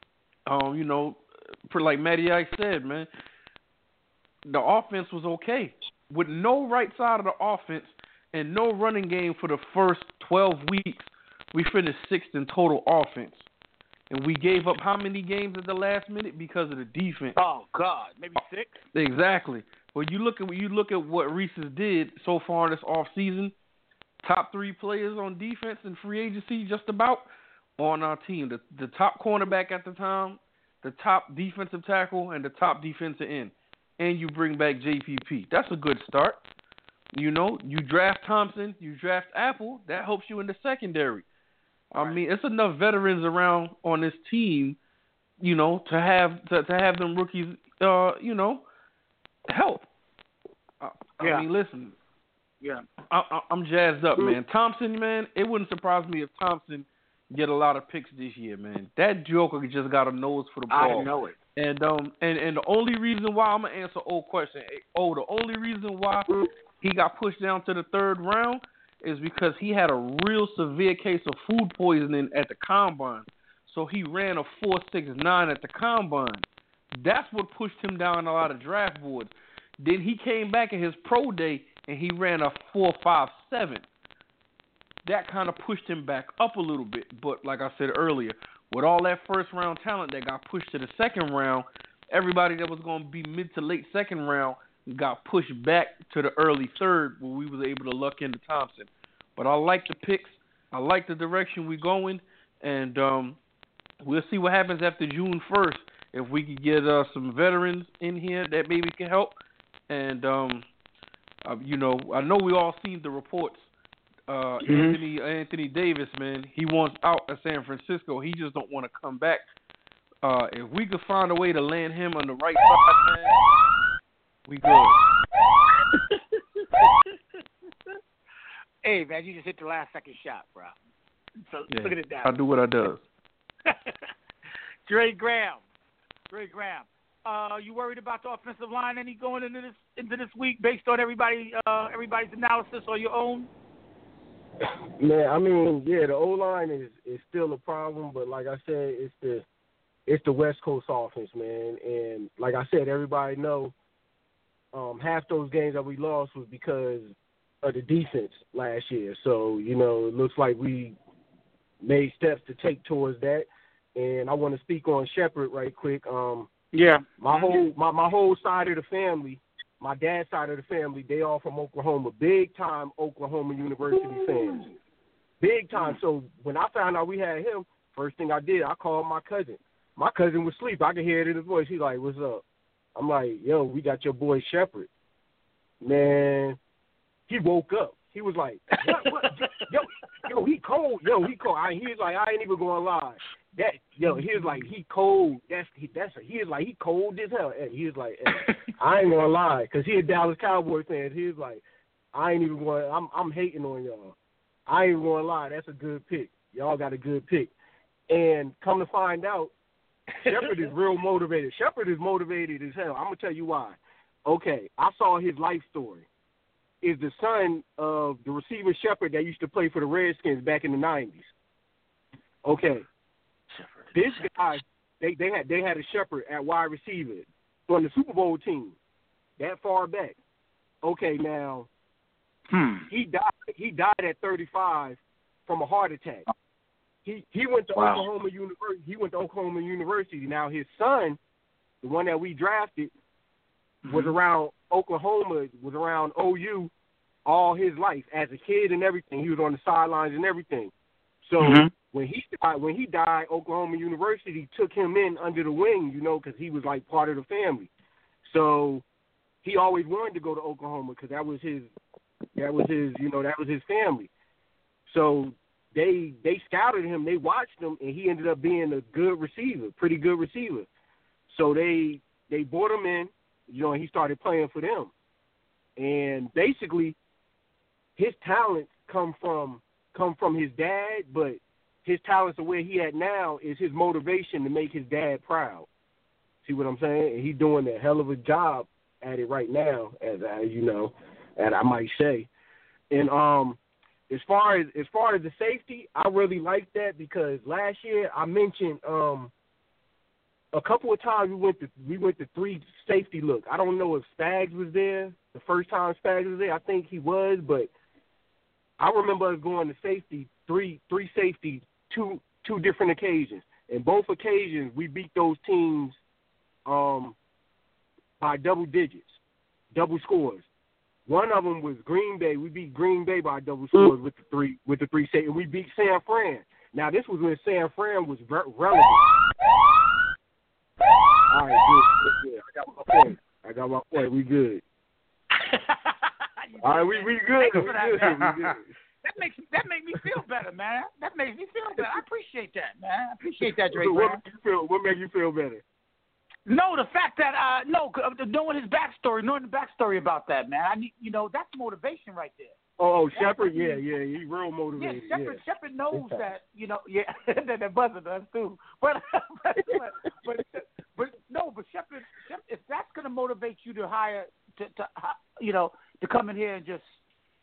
Like Matty Ice said, man, the offense was okay. With no right side of the offense and no running game for the first 12 weeks, we finished 6th in total offense. And we gave up how many games at the last minute because of the defense? Oh, God, maybe 6? Exactly. When you look at what Reese's did so far in this offseason, top 3 players on defense in free agency just about on our team. The top cornerback at the time, the top defensive tackle, and the top defensive end. And you bring back JPP. That's a good start. You draft Thompson, you draft Apple, that helps you in the secondary. I mean, it's enough veterans around on this team, to have them rookies, help. I mean, listen. Yeah. I'm jazzed up, man. Thompson, man, it wouldn't surprise me if Thompson get a lot of picks this year, man. That joker just got a nose for the ball. I know it. And the only reason why, I'm gonna answer old question. The only reason why he got pushed down to the 3rd round is because he had a real severe case of food poisoning at the combine. So he ran a 4.69 at the combine. That's what pushed him down a lot of draft boards. Then he came back at his pro day and he ran a 4.57. That kind of pushed him back up a little bit. But like I said earlier, with all that first round talent that got pushed to the 2nd round, everybody that was going to be mid to late 2nd round got pushed back to the early 3rd where we was able to luck into Thompson. But I like the picks. I like the direction we're going. And we'll see what happens after June 1st. If we could get some veterans in here that maybe can help. And, I know we all seen the reports. Anthony Davis, man, he wants out of San Francisco. He just don't want to come back. If we could find a way to land him on the right side, man, we good. Hey, man, you just hit the last second shot, bro. So look at it down. I do what I do. Dre Graham. You worried about the offensive line any going into this week based on everybody's analysis or your own? Man, I mean, the O-line is still a problem, but like I said, it's the West Coast offense, man. And like I said, everybody know half those games that we lost was because of the defense last year. So, it looks like we made steps to take towards that. And I want to speak on Shepard right quick. My whole side of the family, my dad's side of the family, they all from Oklahoma, big time Oklahoma University fans, big time. So when I found out we had him, first thing I did, I called my cousin. My cousin was asleep. I could hear it in his voice. He's like, "What's up?" I'm like, "Yo, we got your boy Shepard." Man, he woke up. He was like, "What? Yo, he cold. He cold." He was like, "I ain't even gonna lie." He was like, he cold. He was like, he cold as hell. He was like, hey, I ain't gonna lie, because he a Dallas Cowboy fan. He was like, I ain't even going. I'm hating on y'all. I ain't even gonna lie. That's a good pick. Y'all got a good pick. And come to find out, Shepard is real motivated. Shepard is motivated as hell. I'm gonna tell you why. Okay, I saw his life story. Is the son of the receiver Shepard that used to play for the Redskins back in the 90s. Okay, this guy, they had a Shepard at wide receiver on the Super Bowl team that far back. Okay, now he died at 35 from a heart attack. He went to Oklahoma University. He went to Oklahoma University. Now his son, the one that we drafted, was around Oklahoma, was around OU all his life as a kid and everything. He was on the sidelines and everything. So when he died, Oklahoma University took him in under the wing, you know, because he was like part of the family. So he always wanted to go to Oklahoma because that was his family. So they scouted him, they watched him, and he ended up being a good receiver, pretty good receiver. So they brought him in, you know, and he started playing for them. And basically, his talents come from his dad, but his talents of where he at now is his motivation to make his dad proud. See what I'm saying? And he's doing a hell of a job at it right now, as you know, and I might say. And as far as the safety, I really like that because last year I mentioned a couple of times we went to three safety look. I don't know if Spags was there the first time Spags was there. I think he was, but I remember us going to safety three safety two different occasions. And both occasions we beat those teams by double digits, double scores. One of them was Green Bay. We beat Green Bay by double scores with the three safety, and we beat San Fran. Now this was when San Fran was relevant. All right, good. I got my point. We good. All right, we good. We good. That makes me feel better, man. That makes me feel better. I appreciate that, man. I appreciate that, Drake. What makes you feel better? No, the fact that knowing his backstory, knowing the backstory about that, man. That's motivation right there. Oh, Shepard, yeah, he's real motivated. Yeah, Shepard knows that, that Buzzer does too. But Shepard, if that's going to motivate you to hire, to come in here and just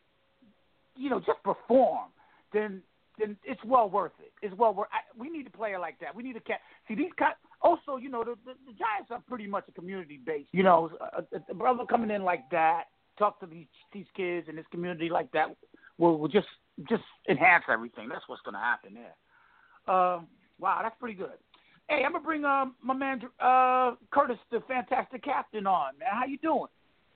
perform, then it's well worth it. It's well worth. We need a player like that. We need a cat. See these guys. Also, the Giants are pretty much a community based. A brother coming in like that, talk to these kids in this community like that will just enhance everything. That's what's going to happen there. Wow, that's pretty good. Hey, I'm gonna bring my man Curtis, the fantastic captain, on. Man, how you doing,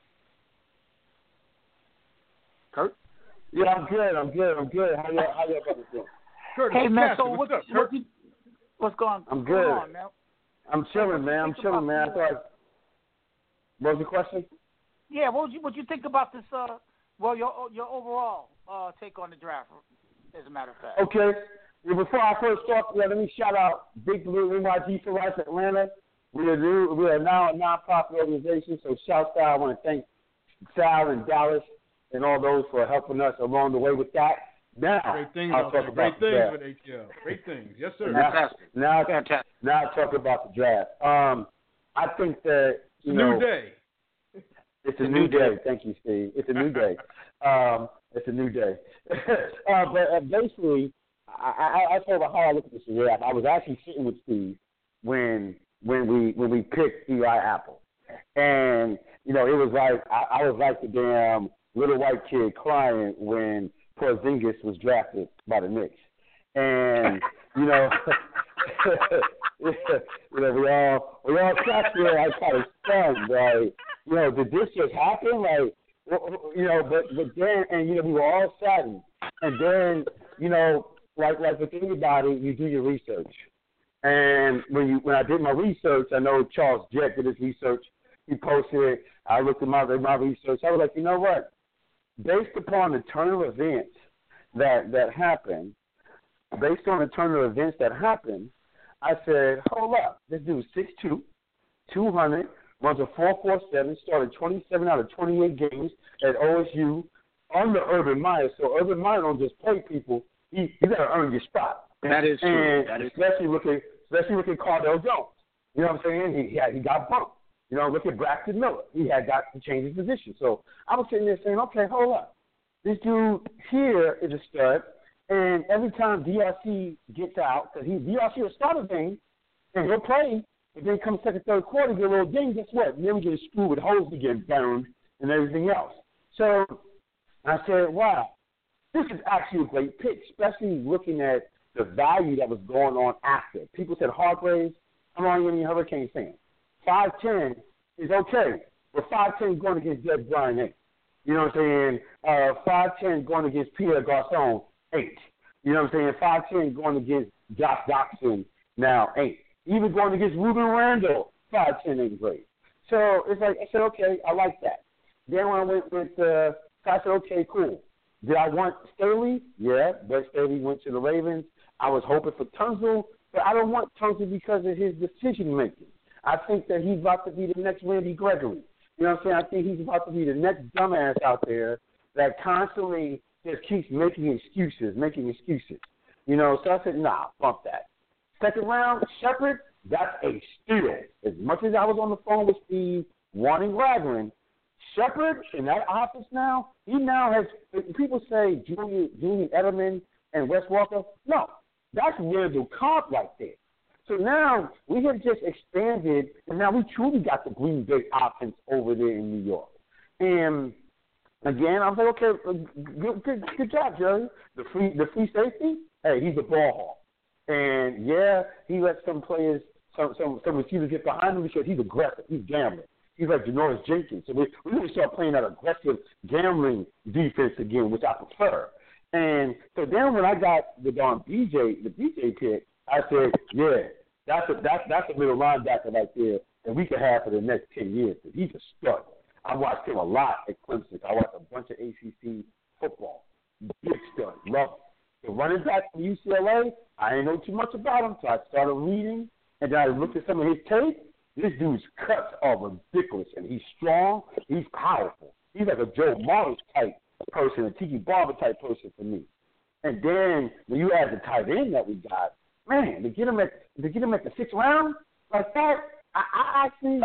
Kurt? Yeah, I'm good. How y'all brothers doing? Curtis, hey man, so what's going on? I'm good. On, man? I'm chilling, man. I thought. What was the question? Yeah, what you think about this? Your overall take on the draft, as a matter of fact. Okay. Well, before I first talk, let me shout out Big Blue NYG for Rights Atlanta. We are now a nonprofit organization, so shouts out. I want to thank Sal and Dallas and all those for helping us along the way with that. Now, I'll talk about the draft. With ATL. Great things. Yes, sir. Now I'll talk about the draft. I think that, new day. It's a new day. Thank you, Steve. It's a new day. It's a new day. But basically, I told how I look at this draft. I was actually sitting with Steve when we picked Eli Apple, and it was like I was like the damn little white kid crying when Porzingis was drafted by the Knicks, and we all sat there. I kind of stunned, like, did this just happen? Like, but then, and we were all saddened, and then like with anybody, you do your research. And when I did my research, I know Charles Jett did his research. He posted it. I looked at my research. I was like, you know what? Based upon the turn of events that happened, I said, hold up. This dude's 6'2", 200, runs a 4.47, started 27 out of 28 games at OSU under Urban Meyer. So Urban Meyer don't just play people. You got to earn your spot. That is true. Especially with Cardell Jones. You know what I'm saying? He got bumped. You know, look at Braxton Miller. He had got to change his position. So I was sitting there saying, okay, hold up. This dude here is a stud, and every time DRC gets out, because DRC will start a game, and he'll play, and then come second, third quarter, get a little game, guess what? And then we get screwed with holes again, burned, and everything else. So I said, wow, this is actually a great pick, especially looking at the value that was going on after. People said Hargraves, I'm not even a Hurricane fan. 5'10" is okay, but 5'10" going against Jed Bryan ain't. You know what I'm saying? 5'10" going against Pierre Garçon ain't. You know what I'm saying? 5'10" going against Josh Doctson now ain't. Even going against Ruben Randall, 5'10" ain't great. So it's like, I said, okay, I like that. Then when I went with, I said, okay, cool. Did I want Staley? Yeah, but Staley went to the Ravens. I was hoping for Tunsil, but I don't want Tunsil because of his decision-making. I think that he's about to be the next Randy Gregory. You know what I'm saying? I think he's about to be the next dumbass out there that constantly just keeps making excuses. You know, so I said, nah, bump that. Second round, Shepard, that's a steal. As much as I was on the phone with Steve wanting Ragland, Shepard in that office now, he now has, people say Julian Edelman and Wes Walker. No, that's Randall Cobb right there. So now we have just expanded, and now we truly got the Green Bay offense over there in New York. And again, I was like, okay, good job, Jerry. The free safety, hey, he's a ball hawk. And yeah, he let some players, some receivers get behind him because he's aggressive. He's gambling. He's like Janoris Jenkins. So we really start playing that aggressive gambling defense again, which I prefer. And so then when I got the BJ pick, I said, yeah, that's a middle linebacker right there that we could have for the next 10 years. He's a stud. I watched him a lot at Clemson. I watched a bunch of ACC football. Big stud. Love him. The running back from UCLA, I didn't know too much about him, so I started reading, and then I looked at some of his tape. This dude's cuts are ridiculous, and he's strong. He's powerful. He's like a Joe Morris type person, a Tiki Barber type person for me. And then when you add the tight end that we got, man, to get him at the 6th round like that, I'm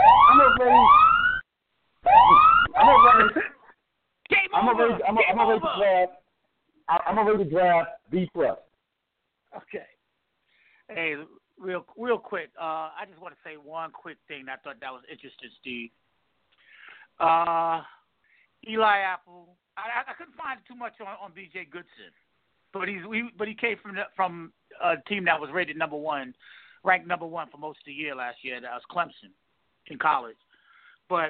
ready to draft B+. Okay. Hey, real quick. I just want to say one quick thing. I thought that was interesting, Steve. Eli Apple. I couldn't find too much on B.J. Goodson, but he came from a team that was rated ranked number one for most of the year last year. That was Clemson in college. But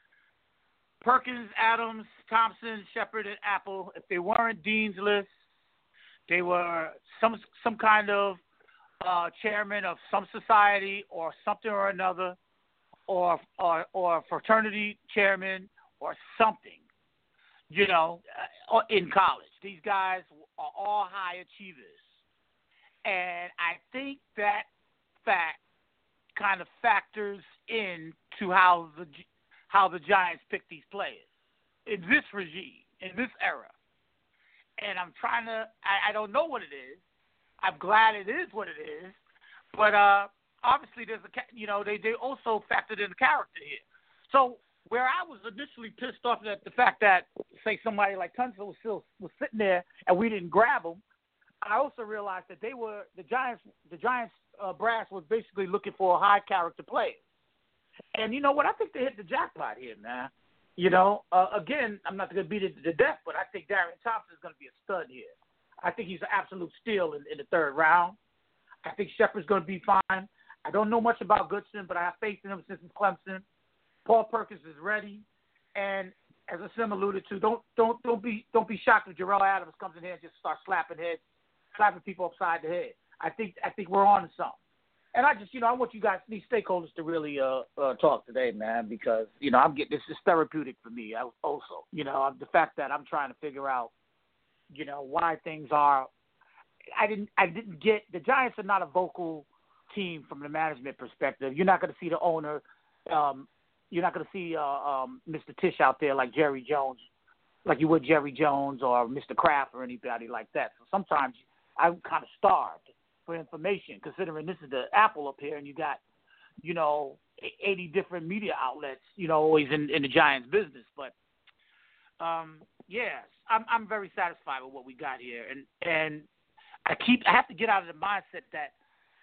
Perkins, Adams, Thompson, Shepard, and Apple, if they weren't Dean's List, they were some kind of chairman of some society or something or another, or fraternity chairman or something, you know, in college. These guys are all high achievers. And I think that fact kind of factors into how the Giants pick these players in this regime, in this era. And I'm trying to – I don't know what it is. I'm glad it is what it is. But obviously there's they also factored in the character here. So where I was initially pissed off at the fact that, say, somebody like Tunsil was sitting there and we didn't grab him, I also realized that the Giants brass was basically looking for a high character player. And you know what? I think they hit the jackpot here, man. You know, again, I'm not going to beat it to death, but I think Darian Thompson is going to be a stud here. I think he's an absolute steal in the 3rd round. I think Shepard's going to be fine. I don't know much about Goodson, but I have faith in him since he's Clemson. Paul Perkins is ready, and as Asim alluded to, don't be shocked if Jarrell Adams comes in here and just starts slapping people upside the head. I think we're on to something. And I want you guys, these stakeholders, to really talk today, man, because I'm getting this is therapeutic for me. Also, the fact that I'm trying to figure out, why things are. I didn't get the Giants are not a vocal team from the management perspective. You're not going to see the owner. You're not going to see Mr. Tisch out there like Jerry Jones, like you would Jerry Jones or Mr. Kraft or anybody like that. So sometimes I'm kind of starved for information, considering this is the Apple up here, and you got, 80 different media outlets, always in the Giants business. But yes, I'm very satisfied with what we got here, and I have to get out of the mindset that,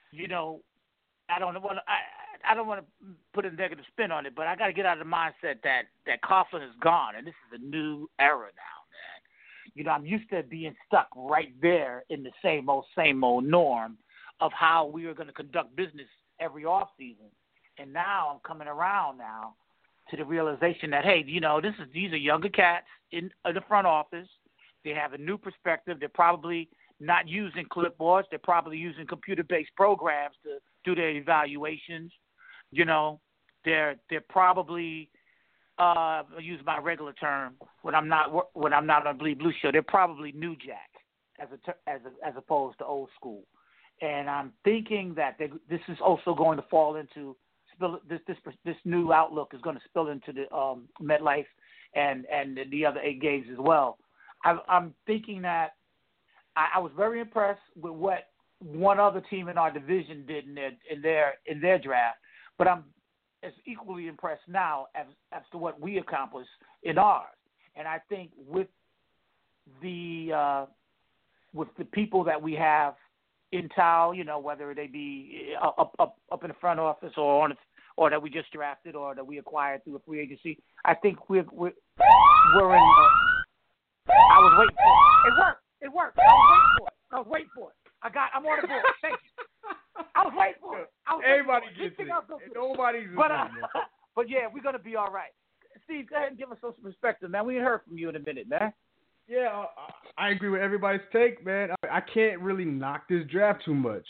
I don't want to put a negative spin on it, but I got to get out of the mindset that Coughlin is gone, and this is a new era now, man. I'm used to being stuck right there in the same old norm of how we were going to conduct business every off season, and now I'm coming around now to the realization that, hey, these are younger cats in the front office. They have a new perspective. They're probably not using clipboards. They're probably using computer-based programs to do their evaluations. They're probably I'll use my regular term when I'm not on Bleed Blue Show. They're probably new jack as opposed to old school. And I'm thinking that this is also going to fall into this new outlook is going to spill into the MetLife and the other 8 games as well. I'm thinking that I was very impressed with what one other team in our division did in their draft, but I'm as equally impressed now as to what we accomplished in ours. And I think with the people that we have in Tao, whether they be up in the front office or that we just drafted or that we acquired through a free agency, I think we're in. I was waiting for it. It worked. I was waiting for it. I'm on the board. Thank you. I was waiting for it. Everybody gets it. Nobody's. But yeah, we're gonna be all right. Steve, go ahead and give us some perspective, man. We ain't heard from you in a minute, man. Yeah, I agree with everybody's take, man. I can't really knock this draft too much.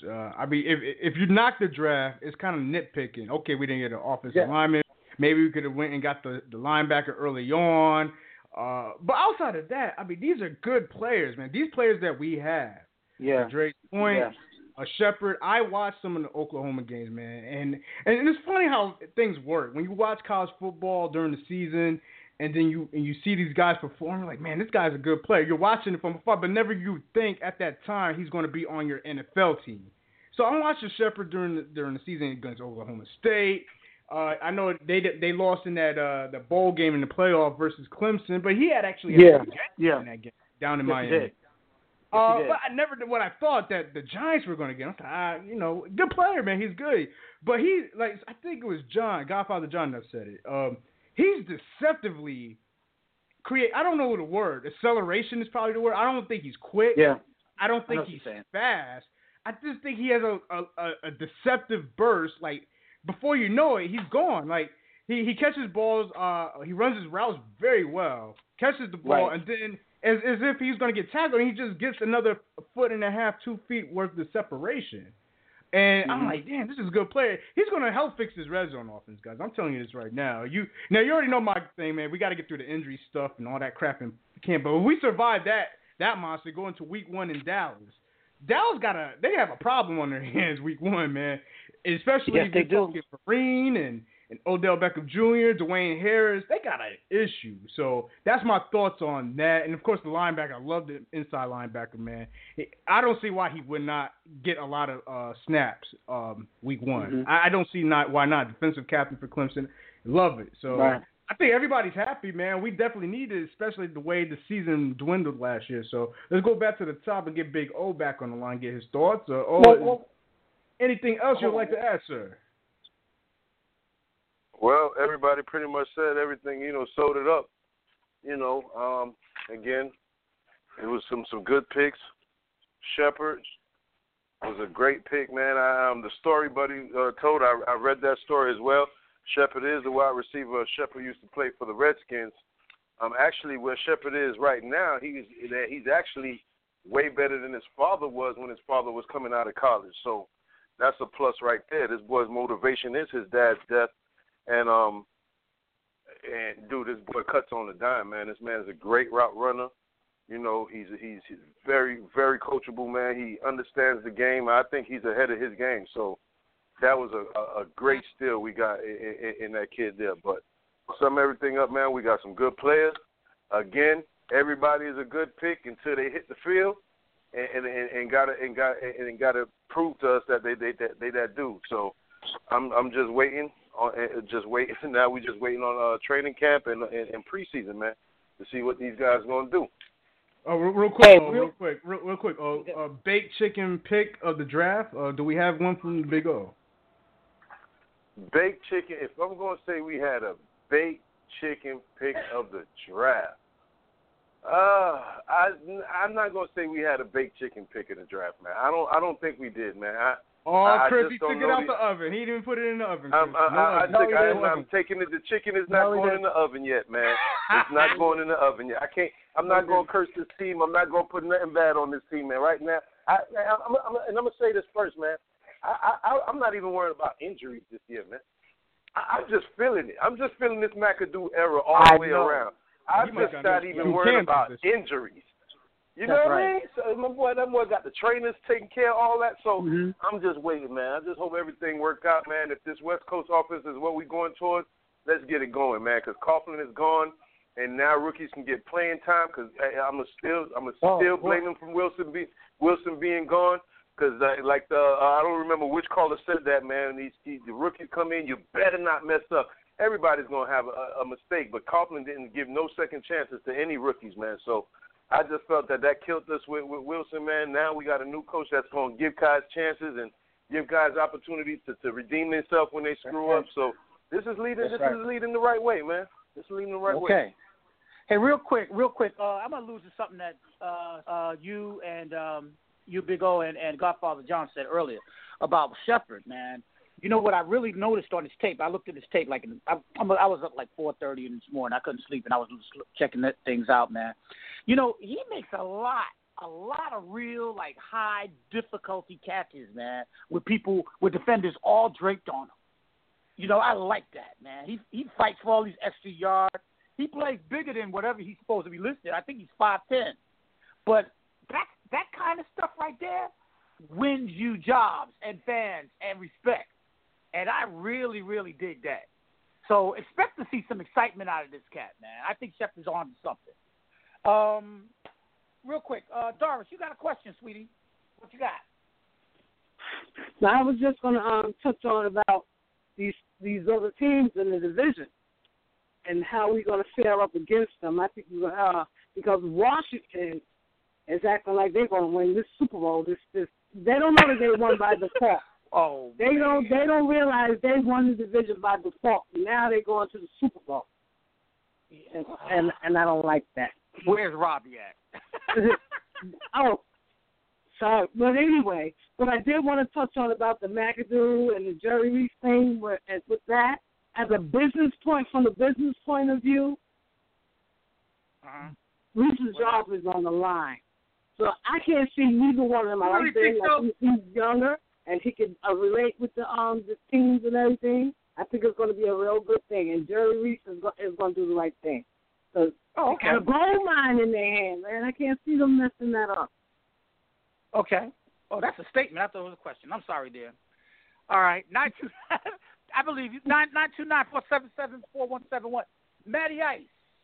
If you knock the draft, it's kind of nitpicking. Okay, we didn't get an offensive lineman. Maybe we could have went and got the linebacker early on. But outside of that, these are good players, man. These players that we have. Yeah. Drake Point, Shepard. I watched some of the Oklahoma games, man. And it's funny how things work. When you watch college football during the season and then you see these guys perform, you're like, man, this guy's a good player. You're watching it from afar, but never you think at that time he's going to be on your NFL team. So I'm watching Shepard during the season against Oklahoma State. I know they lost in that the bowl game in the playoff versus Clemson, but he had actually in that game down in Miami. But I never did what I thought that the Giants were going to get. I thought, good player, man. He's good. But I think it was Godfather John that said it. He's deceptively I don't know the word. Acceleration is probably the word. I don't think he's quick. Yeah. I don't think he's fast. I just think he has a deceptive burst. Like, before you know it, he's gone. Like, he catches balls. He runs his routes very well. Catches the ball, and then as if he's going to get tackled, he just gets another 1.5 to 2 feet worth of separation. And I'm like, damn, this is a good player. He's going to help fix this red zone offense, guys. I'm telling you this right now. You already know my thing, man. We got to get through the injury stuff and all that crap in camp. But when we survive that monster going to week 1 in Dallas, they have a problem on their hands week 1, man. Especially if they do. Marine and Odell Beckham Jr., Dwayne Harris, they got an issue. So that's my thoughts on that. And, of course, the linebacker. I love the inside linebacker, man. I don't see why he would not get a lot of snaps week 1. Mm-hmm. I don't see why not. Defensive captain for Clemson. Love it. So I think everybody's happy, man. We definitely need it, especially the way the season dwindled last year. So let's go back to the top and get Big O back on the line, get his thoughts. Anything else you'd like to add, sir? Well, everybody pretty much said everything, sewed it up. Again, it was some good picks. Shepard was a great pick, man. The story Buddy told, I read that story as well. Shepard is the wide receiver. Shepard used to play for the Redskins. Actually, where Shepard is right now, he's actually way better than his father was when his father was coming out of college. So that's a plus right there. This boy's motivation is his dad's death. And dude, this boy cuts on the dime, man. This man is a great route runner. He's very, very coachable, man. He understands the game. I think he's ahead of his game. So that was a great steal we got in that kid there. But to sum everything up, man, we got some good players. Again, everybody is a good pick until they hit the field and got to prove to us that they that dude. So I'm just waiting just waiting. Now we just waiting on training camp and preseason, man, to see what these guys gonna do. Oh, real quick. Baked chicken pick of the draft. Do we have one from the Big O? Baked chicken. If I'm gonna say we had a baked chicken pick of the draft, I'm not gonna say we had a baked chicken pick of the draft, man. I don't think we did, man. Chris, he took it out the oven. He didn't put it in the oven. I'm taking it. The chicken is not going in the oven yet, man. It's not going in the oven yet. I'm not going to curse this team. I'm not going to put nothing bad on this team, man. Right now, I'm going to say this first, man. I'm not even worried about injuries this year, man. I'm just feeling it. I'm just feeling this McAdoo era all the way around. I'm just not even worried about injuries. You know what I mean? So that boy got the trainers taking care of all that. So I'm just waiting, man. I just hope everything works out, man. If this West Coast offense is what we're going towards, let's get it going, man. Because Coughlin is gone, and now rookies can get playing time. Because I'm still blame him for Wilson being gone. Because I don't remember which caller said that, man. The rookies come in, you better not mess up. Everybody's gonna have a mistake, but Coughlin didn't give no second chances to any rookies, man. So I just felt that killed us with Wilson, man. Now we got a new coach that's going to give guys chances and give guys opportunities to redeem themselves when they screw up. So this is leading the right way, man. This is leading the right way. Okay. Hey, real quick. I'm going to allude to something that you and you, Big O, and Godfather John said earlier about Shepard, man. You know what I really noticed on his tape? I looked at his tape I was up like 4:30 this morning. I couldn't sleep, and I was just checking things out, man. You know, he makes a lot of real like high difficulty catches, man, with defenders all draped on him. You know, I like that, man. He fights for all these extra yards. He plays bigger than whatever he's supposed to be listed. I think he's 5'10", but that kind of stuff right there wins you jobs and fans and respect. And I really, really dig that. So expect to see some excitement out of this cat, man. I think Shepard's on to something. Real quick, Doris, you got a question, sweetie? What you got? Now, I was just going to touch on about these other teams in the division and how we're going to fare up against them. I think we're going because Washington is acting like they're going to win this Super Bowl. They don't know that they won by default. Oh, they don't realize they won the division by default. Now they're going to the Super Bowl, and I don't like that. Where's Robbie at? Oh, sorry. But anyway, what I did want to touch on about the McAdoo and the Jerry Reese thing with that, as a business point, from the business point of view, Reese's job is on the line. So I can't see neither one of them. I like saying like he's younger and he can relate with the teams and everything. I think it's going to be a real good thing. And Jerry Reese is going to do the right thing. So they got a gold mine in their hand, man. I can't see them messing that up. Okay. Oh, that's a statement. I thought it was a question. I'm sorry, dear. All right. 929, I believe you. 929-477-4171. Matty Ice.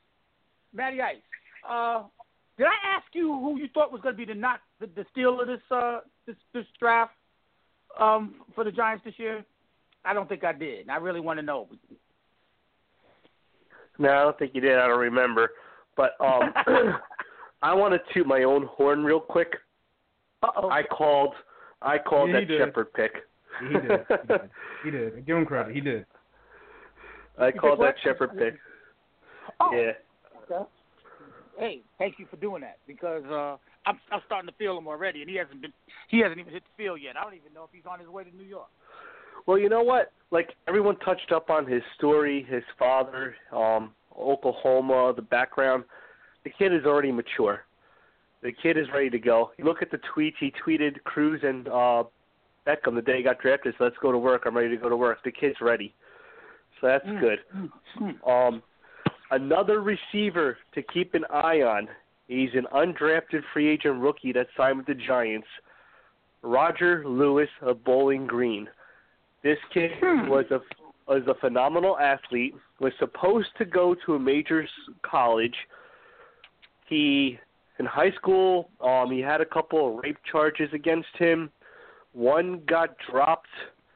Did I ask you who you thought was going to be the steal of this draft for the Giants this year? I don't think I did. I really want to know. No, I don't think you did. I don't remember. But I want to toot my own horn real quick. Uh-oh. I called that Shepard pick. He did. Give him credit. He did. I called that Shepard pick. Oh. Yeah. Okay. Hey, thank you for doing that because I'm starting to feel him already, and he hasn't even hit the field yet. I don't even know if he's on his way to New York. Well, you know what? Like everyone touched up on his story, his father, Oklahoma, the background. The kid is already mature. The kid is ready to go. You look at the tweets. He tweeted Cruz and Beckham the day he got drafted. So let's go to work. I'm ready to go to work. The kid's ready. So that's good. Another receiver to keep an eye on. He's an undrafted free agent rookie that signed with the Giants. Roger Lewis of Bowling Green. This kid was a phenomenal athlete, was supposed to go to a major college. In high school, he had a couple of rape charges against him. One got dropped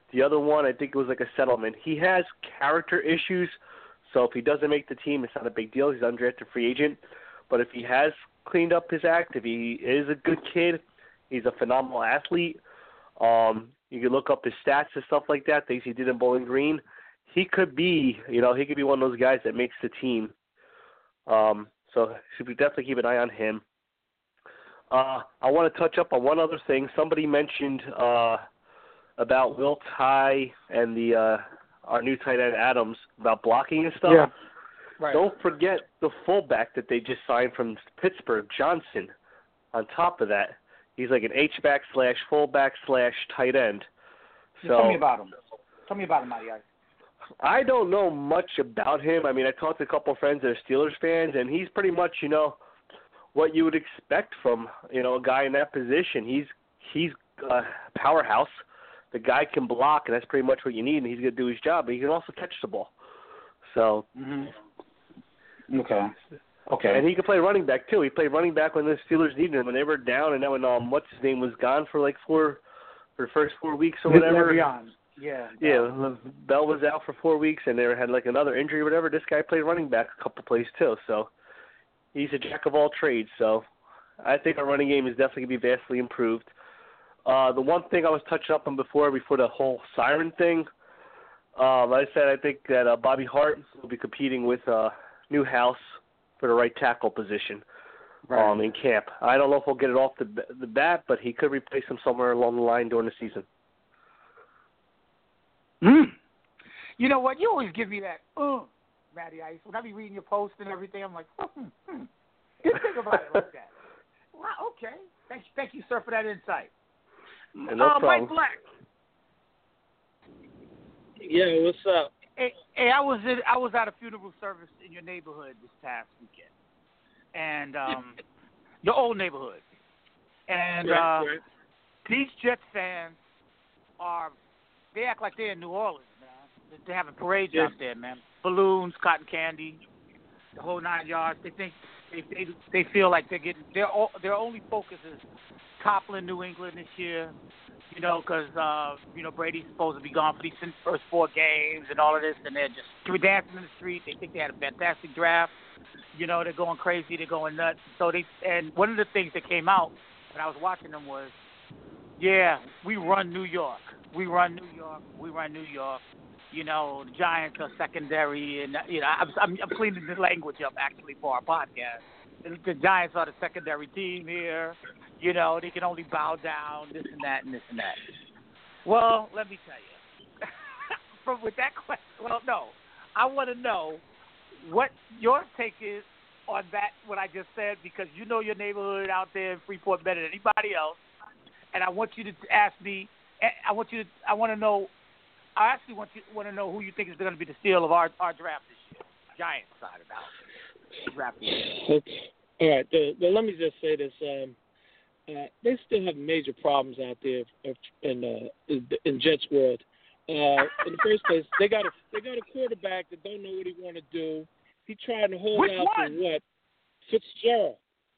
The other one, I think it was like a settlement. He has character issues, so if he doesn't make the team, it's not a big deal. He's an undrafted free agent. But if he has cleaned up his act, if he is a good kid, he's a phenomenal athlete. You can look up his stats and stuff like that, things he did in Bowling Green. He could be, he could be one of those guys that makes the team. So should we definitely keep an eye on him. I want to touch up on one other thing. Somebody mentioned about Will Tye and our new tight end Adams about blocking and stuff. Yeah. Right. Don't forget the fullback that they just signed from Pittsburgh, Johnson. On top of that, he's like an H-back / fullback / tight end. So, tell me about him. Tell me about him, Matty. I don't know much about him. I mean, I talked to a couple of friends that are Steelers fans, and he's pretty much, what you would expect from, a guy in that position. He's a powerhouse. The guy can block, and that's pretty much what you need, and he's going to do his job. But he can also catch the ball. So. Mm-hmm. Okay. And he could play running back too. He played running back when the Steelers needed him, when they were down, and then when what's his name was gone for the first 4 weeks or whatever. Yeah. Bell was out for 4 weeks, and they had like another injury or whatever. This guy played running back a couple plays too, so he's a jack of all trades. So I think our running game is definitely going to be vastly improved. The one thing I was touching up on before the whole siren thing, like I said, I think that Bobby Hart will be competing with Newhouse for the right tackle position in camp. I don't know if we'll get it off the bat, but he could replace him somewhere along the line during the season. You know what? You always give me that, Matty Ice. When I be reading your posts and everything, I'm like, Just think about it like that. Wow, okay. Thank you, sir, for that insight. No problem. Mike Black. Yeah, what's up? Hey, I was at a funeral service in your neighborhood this past weekend, and your old neighborhood, and these Jets fans they act like they're in New Orleans, man. They're having parades out there, man. Balloons, cotton candy, the whole 9 yards. They think they feel like they're getting their only focus is toppling New England this year. Because Brady's supposed to be gone for these first 4 games and all of this, and they're just dancing in the street. They think they had a fantastic draft. They're going crazy. They're going nuts. And one of the things that came out when I was watching them was, we run New York. We run New York. We run New York. The Giants are secondary, and I'm cleaning the language up actually for our podcast. The Giants are the secondary team here. They can only bow down, this and that, and this and that. Well, let me tell you. With that question, I want to know what your take is on that, what I just said, because you know your neighborhood out there in Freeport better than anybody else. And I want you to ask me, I actually want to know who you think is going to be the steal of our draft this year. Giants side of the house. Draft Okay. All right. Well, let me just say this. They still have major problems out there in Jets world. In the first place, they got a quarterback that don't know what he want to do. He trying to hold Which out one? for what? Fitzgerald.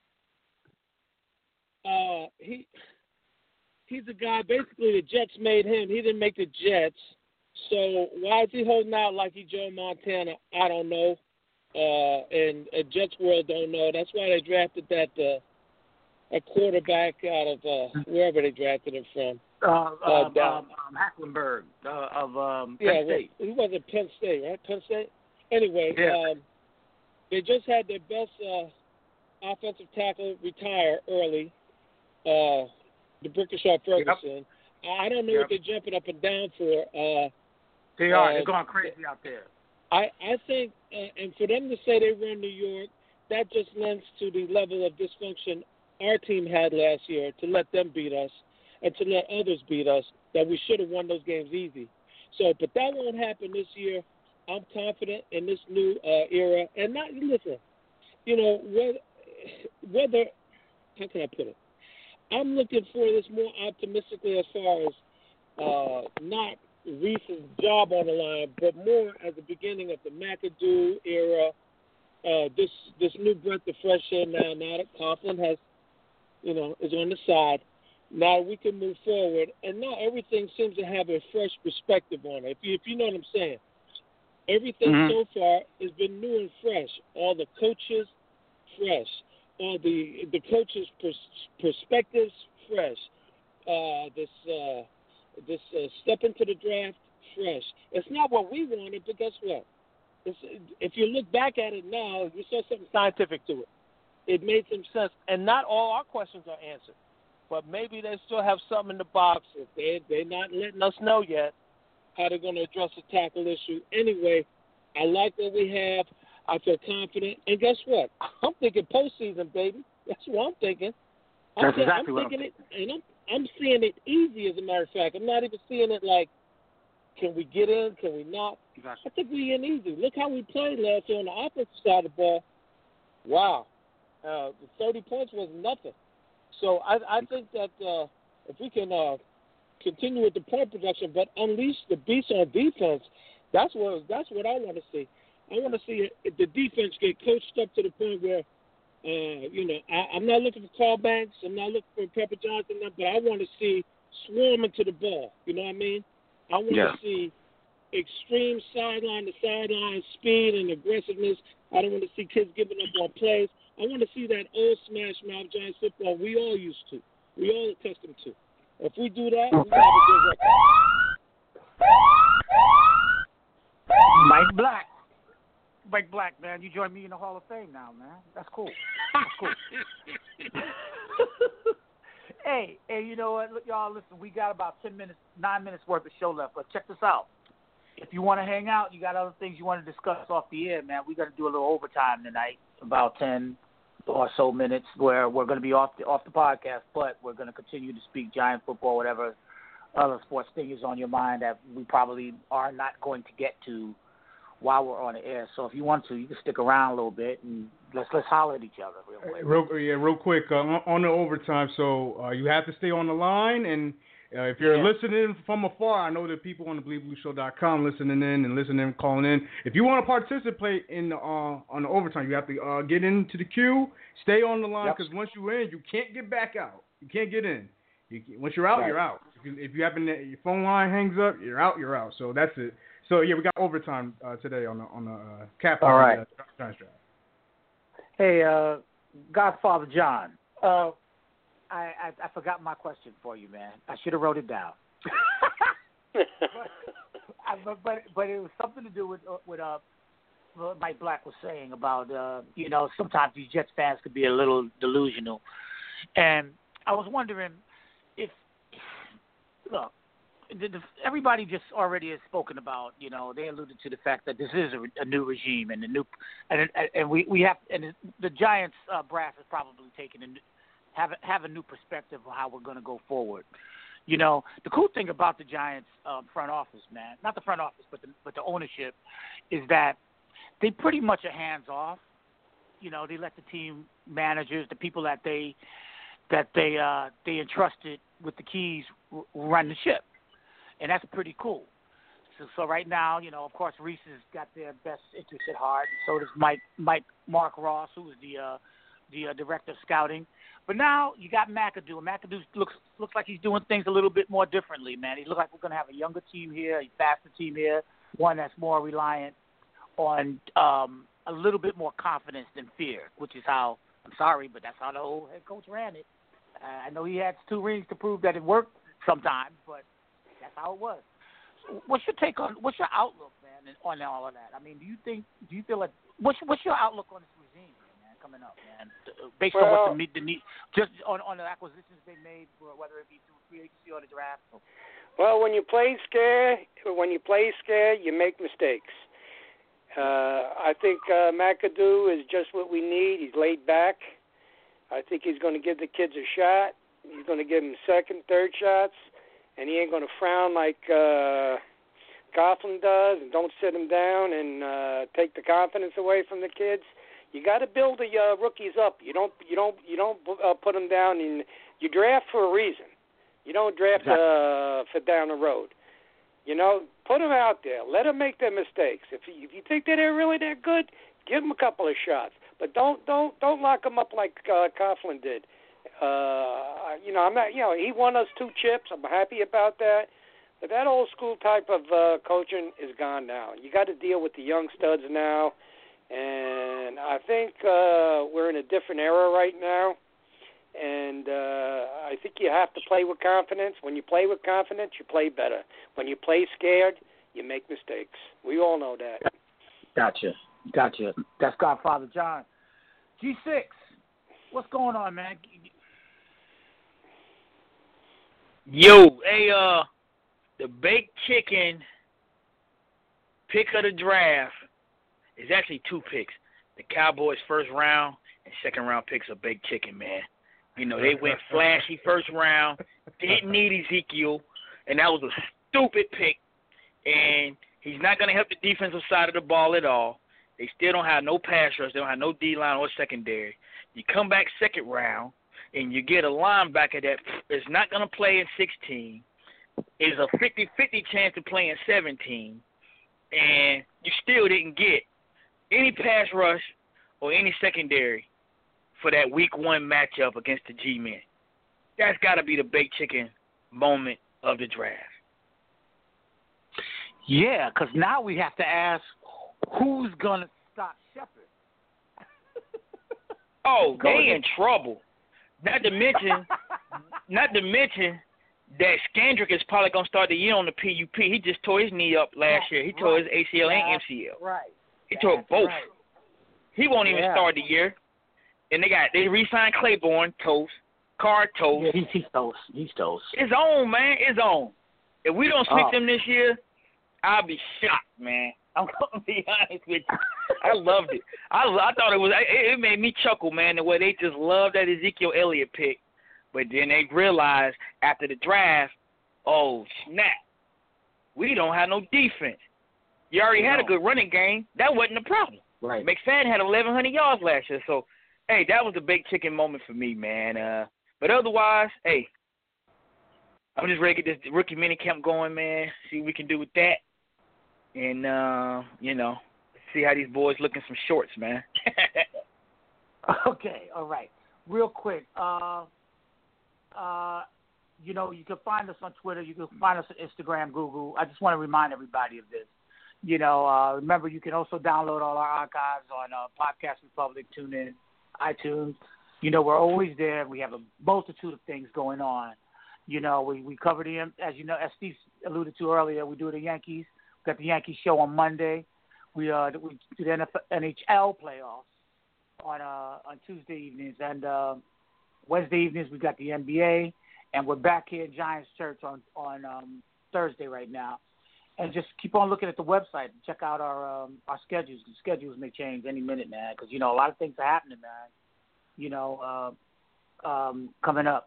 He's a guy. Basically, the Jets made him. He didn't make the Jets. So why is he holding out like he Joe Montana? I don't know. And Jets world don't know. That's why they drafted that a quarterback out of wherever they drafted him from. Hacklenberg of Penn State. He wasn't Penn State, right? Penn State? Anyway, they just had their best offensive tackle retire early, DeBrickashaw Ferguson. Yep. I don't know what they're jumping up and down for. They are. They're going crazy out there. I think, and for them to say they run New York, that just lends to the level of dysfunction our team had last year to let them beat us and to let others beat us, that we should have won those games easy. So, but that won't happen this year. I'm confident in this new era. And listen, whether, how can I put it? I'm looking for this more optimistically as far as not Reese's job on the line, but more as the beginning of the McAdoo era. This new breath of fresh air now that Coughlin has, is on the side. now we can move forward, and now everything seems to have a fresh perspective on it. If you know what I'm saying. Everything so far has been new and fresh. All the coaches, fresh. All the coaches' perspectives, fresh. This step into the draft, fresh. It's not what we wanted, but guess what? If you look back at it now, you saw something scientific to it. It made some sense, and not all our questions are answered. But maybe they still have something in the box if they're not letting us know yet how they're going to address the tackle issue. Anyway, I like what we have. I feel confident. And guess what? I'm thinking postseason, baby. That's what I'm thinking. I'm thinking it, and I'm seeing it easy, as a matter of fact. I'm not even seeing it like, can we get in? Can we not? I think we in easy. Look how we played last year on the offensive side of the ball. Wow. The 30 points was nothing. So I think that if we can continue with the point production, but unleash the beast on defense, that's what I want to see. I want to see the defense get coached up to the point where, I'm not looking for callbacks. I'm not looking for Pepper Johnson, but I want to see swarming to the ball. You know what I mean? I want to see extreme sideline to sideline speed and aggressiveness. I don't want to see kids giving up on plays. I want to see that old smash mouth Giants football we all used to, we all accustomed to. If we do that, we have a good record. Mike Black, man, you joined me in the Hall of Fame now, man. That's cool. That's cool. Hey, you know what? Look, y'all, listen, we got about 9 minutes worth of show left, but check this out. If you want to hang out, you got other things you want to discuss off the air, man, we got to do a little overtime tonight, about 10 or so minutes, where we're going to be off the podcast, but we're going to continue to speak Giant football, whatever other sports thing is on your mind that we probably are not going to get to while we're on the air. So if you want to, you can stick around a little bit and let's holler at each other real quick. Real quick on the overtime. So you have to stay on the line, and if you're listening from afar, I know that people on the BleedBlueShow.com listening in and listening, calling in. If you want to participate in on the overtime, you have to get into the queue, stay on the line, because once you're in, you can't get back out. You can't get in. Once you're out, you're out. If you happen your phone line hangs up, you're out. You're out. So that's it. So we got overtime today on the cap. All right. Hey, Godfather John. I forgot my question for you, man. I should have wrote it down. but it was something to do with what Mike Black was saying about sometimes these Jets fans could be a little delusional, and I was wondering if everybody just already has spoken about, they alluded to the fact that this is a new regime and we have, and the Giants brass has probably taken have a new perspective of how we're going to go forward. The cool thing about the Giants front office, man, not the front office, but the ownership, is that they pretty much are hands off. They let the team managers, the people that they entrusted with the keys, run the ship. And that's pretty cool. So right now, of course, Reese has got their best interest at heart, and so does Mark Ross, who's the director of scouting. But now you got McAdoo. And McAdoo looks like he's doing things a little bit more differently, man. He looks like we're going to have a younger team here, a faster team here, one that's more reliant on a little bit more confidence than fear, which is how, I'm sorry, but that's how the old head coach ran it. I know he had 2 rings to prove that it worked sometimes, but that's how it was. So what's your outlook, man, on all of that? I mean, do you feel like, what's your outlook on this regime, man, coming up, man, based on what the need, just on the acquisitions they made, whether it be through free agency or the draft? Well, when you play scared, you make mistakes. I think McAdoo is just what we need. He's laid back. I think he's going to give the kids a shot. He's going to give them second, third shots. And he ain't going to frown like Gotham does, and don't sit them down and take the confidence away from the kids. You got to build the rookies up. You don't put them down. And you draft for a reason. You don't draft for down the road. Put them out there. Let them make their mistakes. If you think that they're really that good, give them a couple of shots. But don't lock them up like Coughlin did. I'm not. He won us 2 chips. I'm happy about that. But that old school type of coaching is gone now. You got to deal with the young studs now, and I think we're in a different era right now. And I think you have to play with confidence. When you play with confidence, you play better. When you play scared, you make mistakes. We all know that. Gotcha. That's Godfather John. G6, what's going on, man? Yo, hey, the baked chicken pick of the draft is actually 2 picks. The Cowboys' first round and second round picks are baked chicken, man. They went flashy first round, didn't need Ezekiel, and that was a stupid pick. And he's not going to help the defensive side of the ball at all. They still don't have no pass rush. They don't have no D-line or secondary. You come back second round, and you get a linebacker that is not going to play in 16, is a 50-50 chance to play in 17, and you still didn't get any pass rush or any secondary for that week 1 matchup against the G-Men. That's got to be the baked chicken moment of the draft. Yeah, because now we have to ask who's going to stop Shepard. Oh, they in trouble. Not to mention that Skandrick is probably going to start the year on the PUP. He just tore his knee up last year. He tore his ACL and MCL. Right. He tore both. Right. He won't even start the year. And they re-signed Claiborne, toast. Carr, toast. Yeah, he's toast. It's on, man. It's on. If we don't sneak them this year, I'll be shocked, man. I'm going to be honest with you. I loved it. I thought it made me chuckle, man, the way they just loved that Ezekiel Elliott pick. But then they realized after the draft, oh, snap, we don't have no defense. You already had a good running game. That wasn't the problem. Right. McFadden had 1,100 yards last year. So, hey, that was a baked chicken moment for me, man. But otherwise, hey, I'm just ready to get this rookie minicamp going, man, see what we can do with that. And, see how these boys look in some shorts, man. Okay, all right. Real quick, you can find us on Twitter. You can find us on Instagram, Google. I just want to remind everybody of this. Remember, you can also download all our archives on Podcast Republic, TuneIn, iTunes. We're always there. We have a multitude of things going on. We cover as Steve alluded to earlier, we do the Yankees. We got the Yankees show on Monday. We do the NHL playoffs on Tuesday evenings, and Wednesday evenings we got the NBA, and we're back here in Giants Church on Thursday right now. And just keep on looking at the website and check out our schedules. The schedules may change any minute, man, because a lot of things are happening, man. Coming up.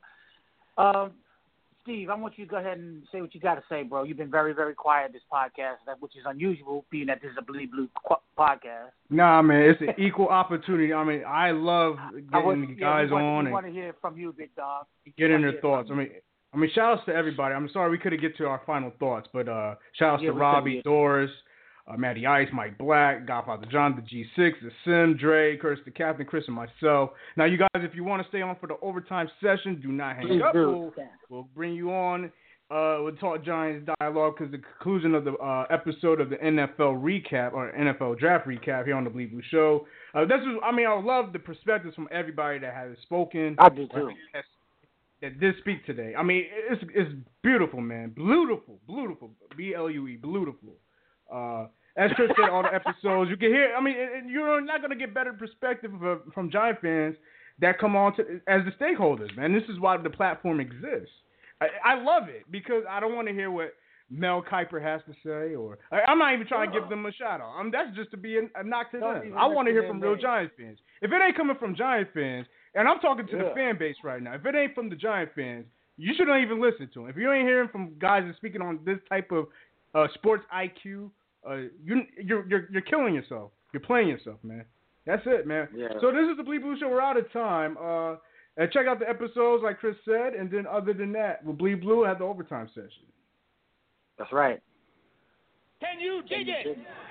Steve, I want you to go ahead and say what you got to say, bro. You've been very, very quiet this podcast, which is unusual, being that this is a Bleed Blue podcast. Nah, man, it's an equal opportunity. I mean, I love getting guys on. We want to hear from you, big dog. Getting their thoughts. I mean, shout outs to everybody. I'm sorry we couldn't get to our final thoughts, but shout outs to Robbie, Doris, Matty Ice, Mike Black, Godfather John, the G6, the Sim, Dre, Curtis the Captain, Chris, and myself. Now, you guys, if you want to stay on for the overtime session, do not hang up. We'll bring you on. We'll talk Giants dialogue because the conclusion of the episode of the NFL recap or NFL draft recap here on the Bleed Blue Show. I love the perspectives from everybody that has spoken. I do too. That did speak today. I mean, it's beautiful, man. Beautiful. BLUE, beautiful. As Chris said, all the episodes you can hear. I mean, you're not going to get better perspective from Giant fans that come on as the stakeholders, man. This is why the platform exists. I love it because I don't want to hear what Mel Kiper has to say, or I'm not even trying to give them a shout out. That's just to be a knock to them. I want to hear from real Giant fans. If it ain't coming from Giant fans, and I'm talking to the fan base right now, if it ain't from the Giant fans, you shouldn't even listen to them. If you ain't hearing from guys that's speaking on this type of sports IQ, you're killing yourself. You're playing yourself, man. That's it, man. Yeah. So this is the Bleed Blue Show. We're out of time. And check out the episodes, like Chris said. And then other than that, we'll Bleed Blue at the overtime session. That's right. Can you dig it?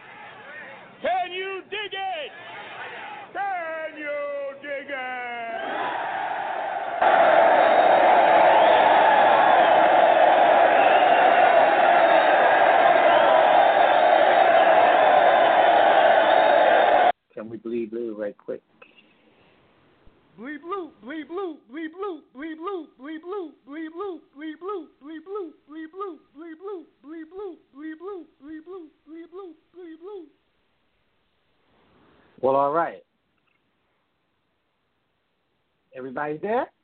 Can you dig it? Can you dig it? Can we bleed blue right quick? Bleed blue, bleed blue, bleed blue, bleed blue, bleed blue, bleed blue, bleed blue, bleed blue, bleed blue, bleed blue, bleed blue, bleed blue, bleed blue, bleed blue, bleed blue. Well, all right. Everybody there?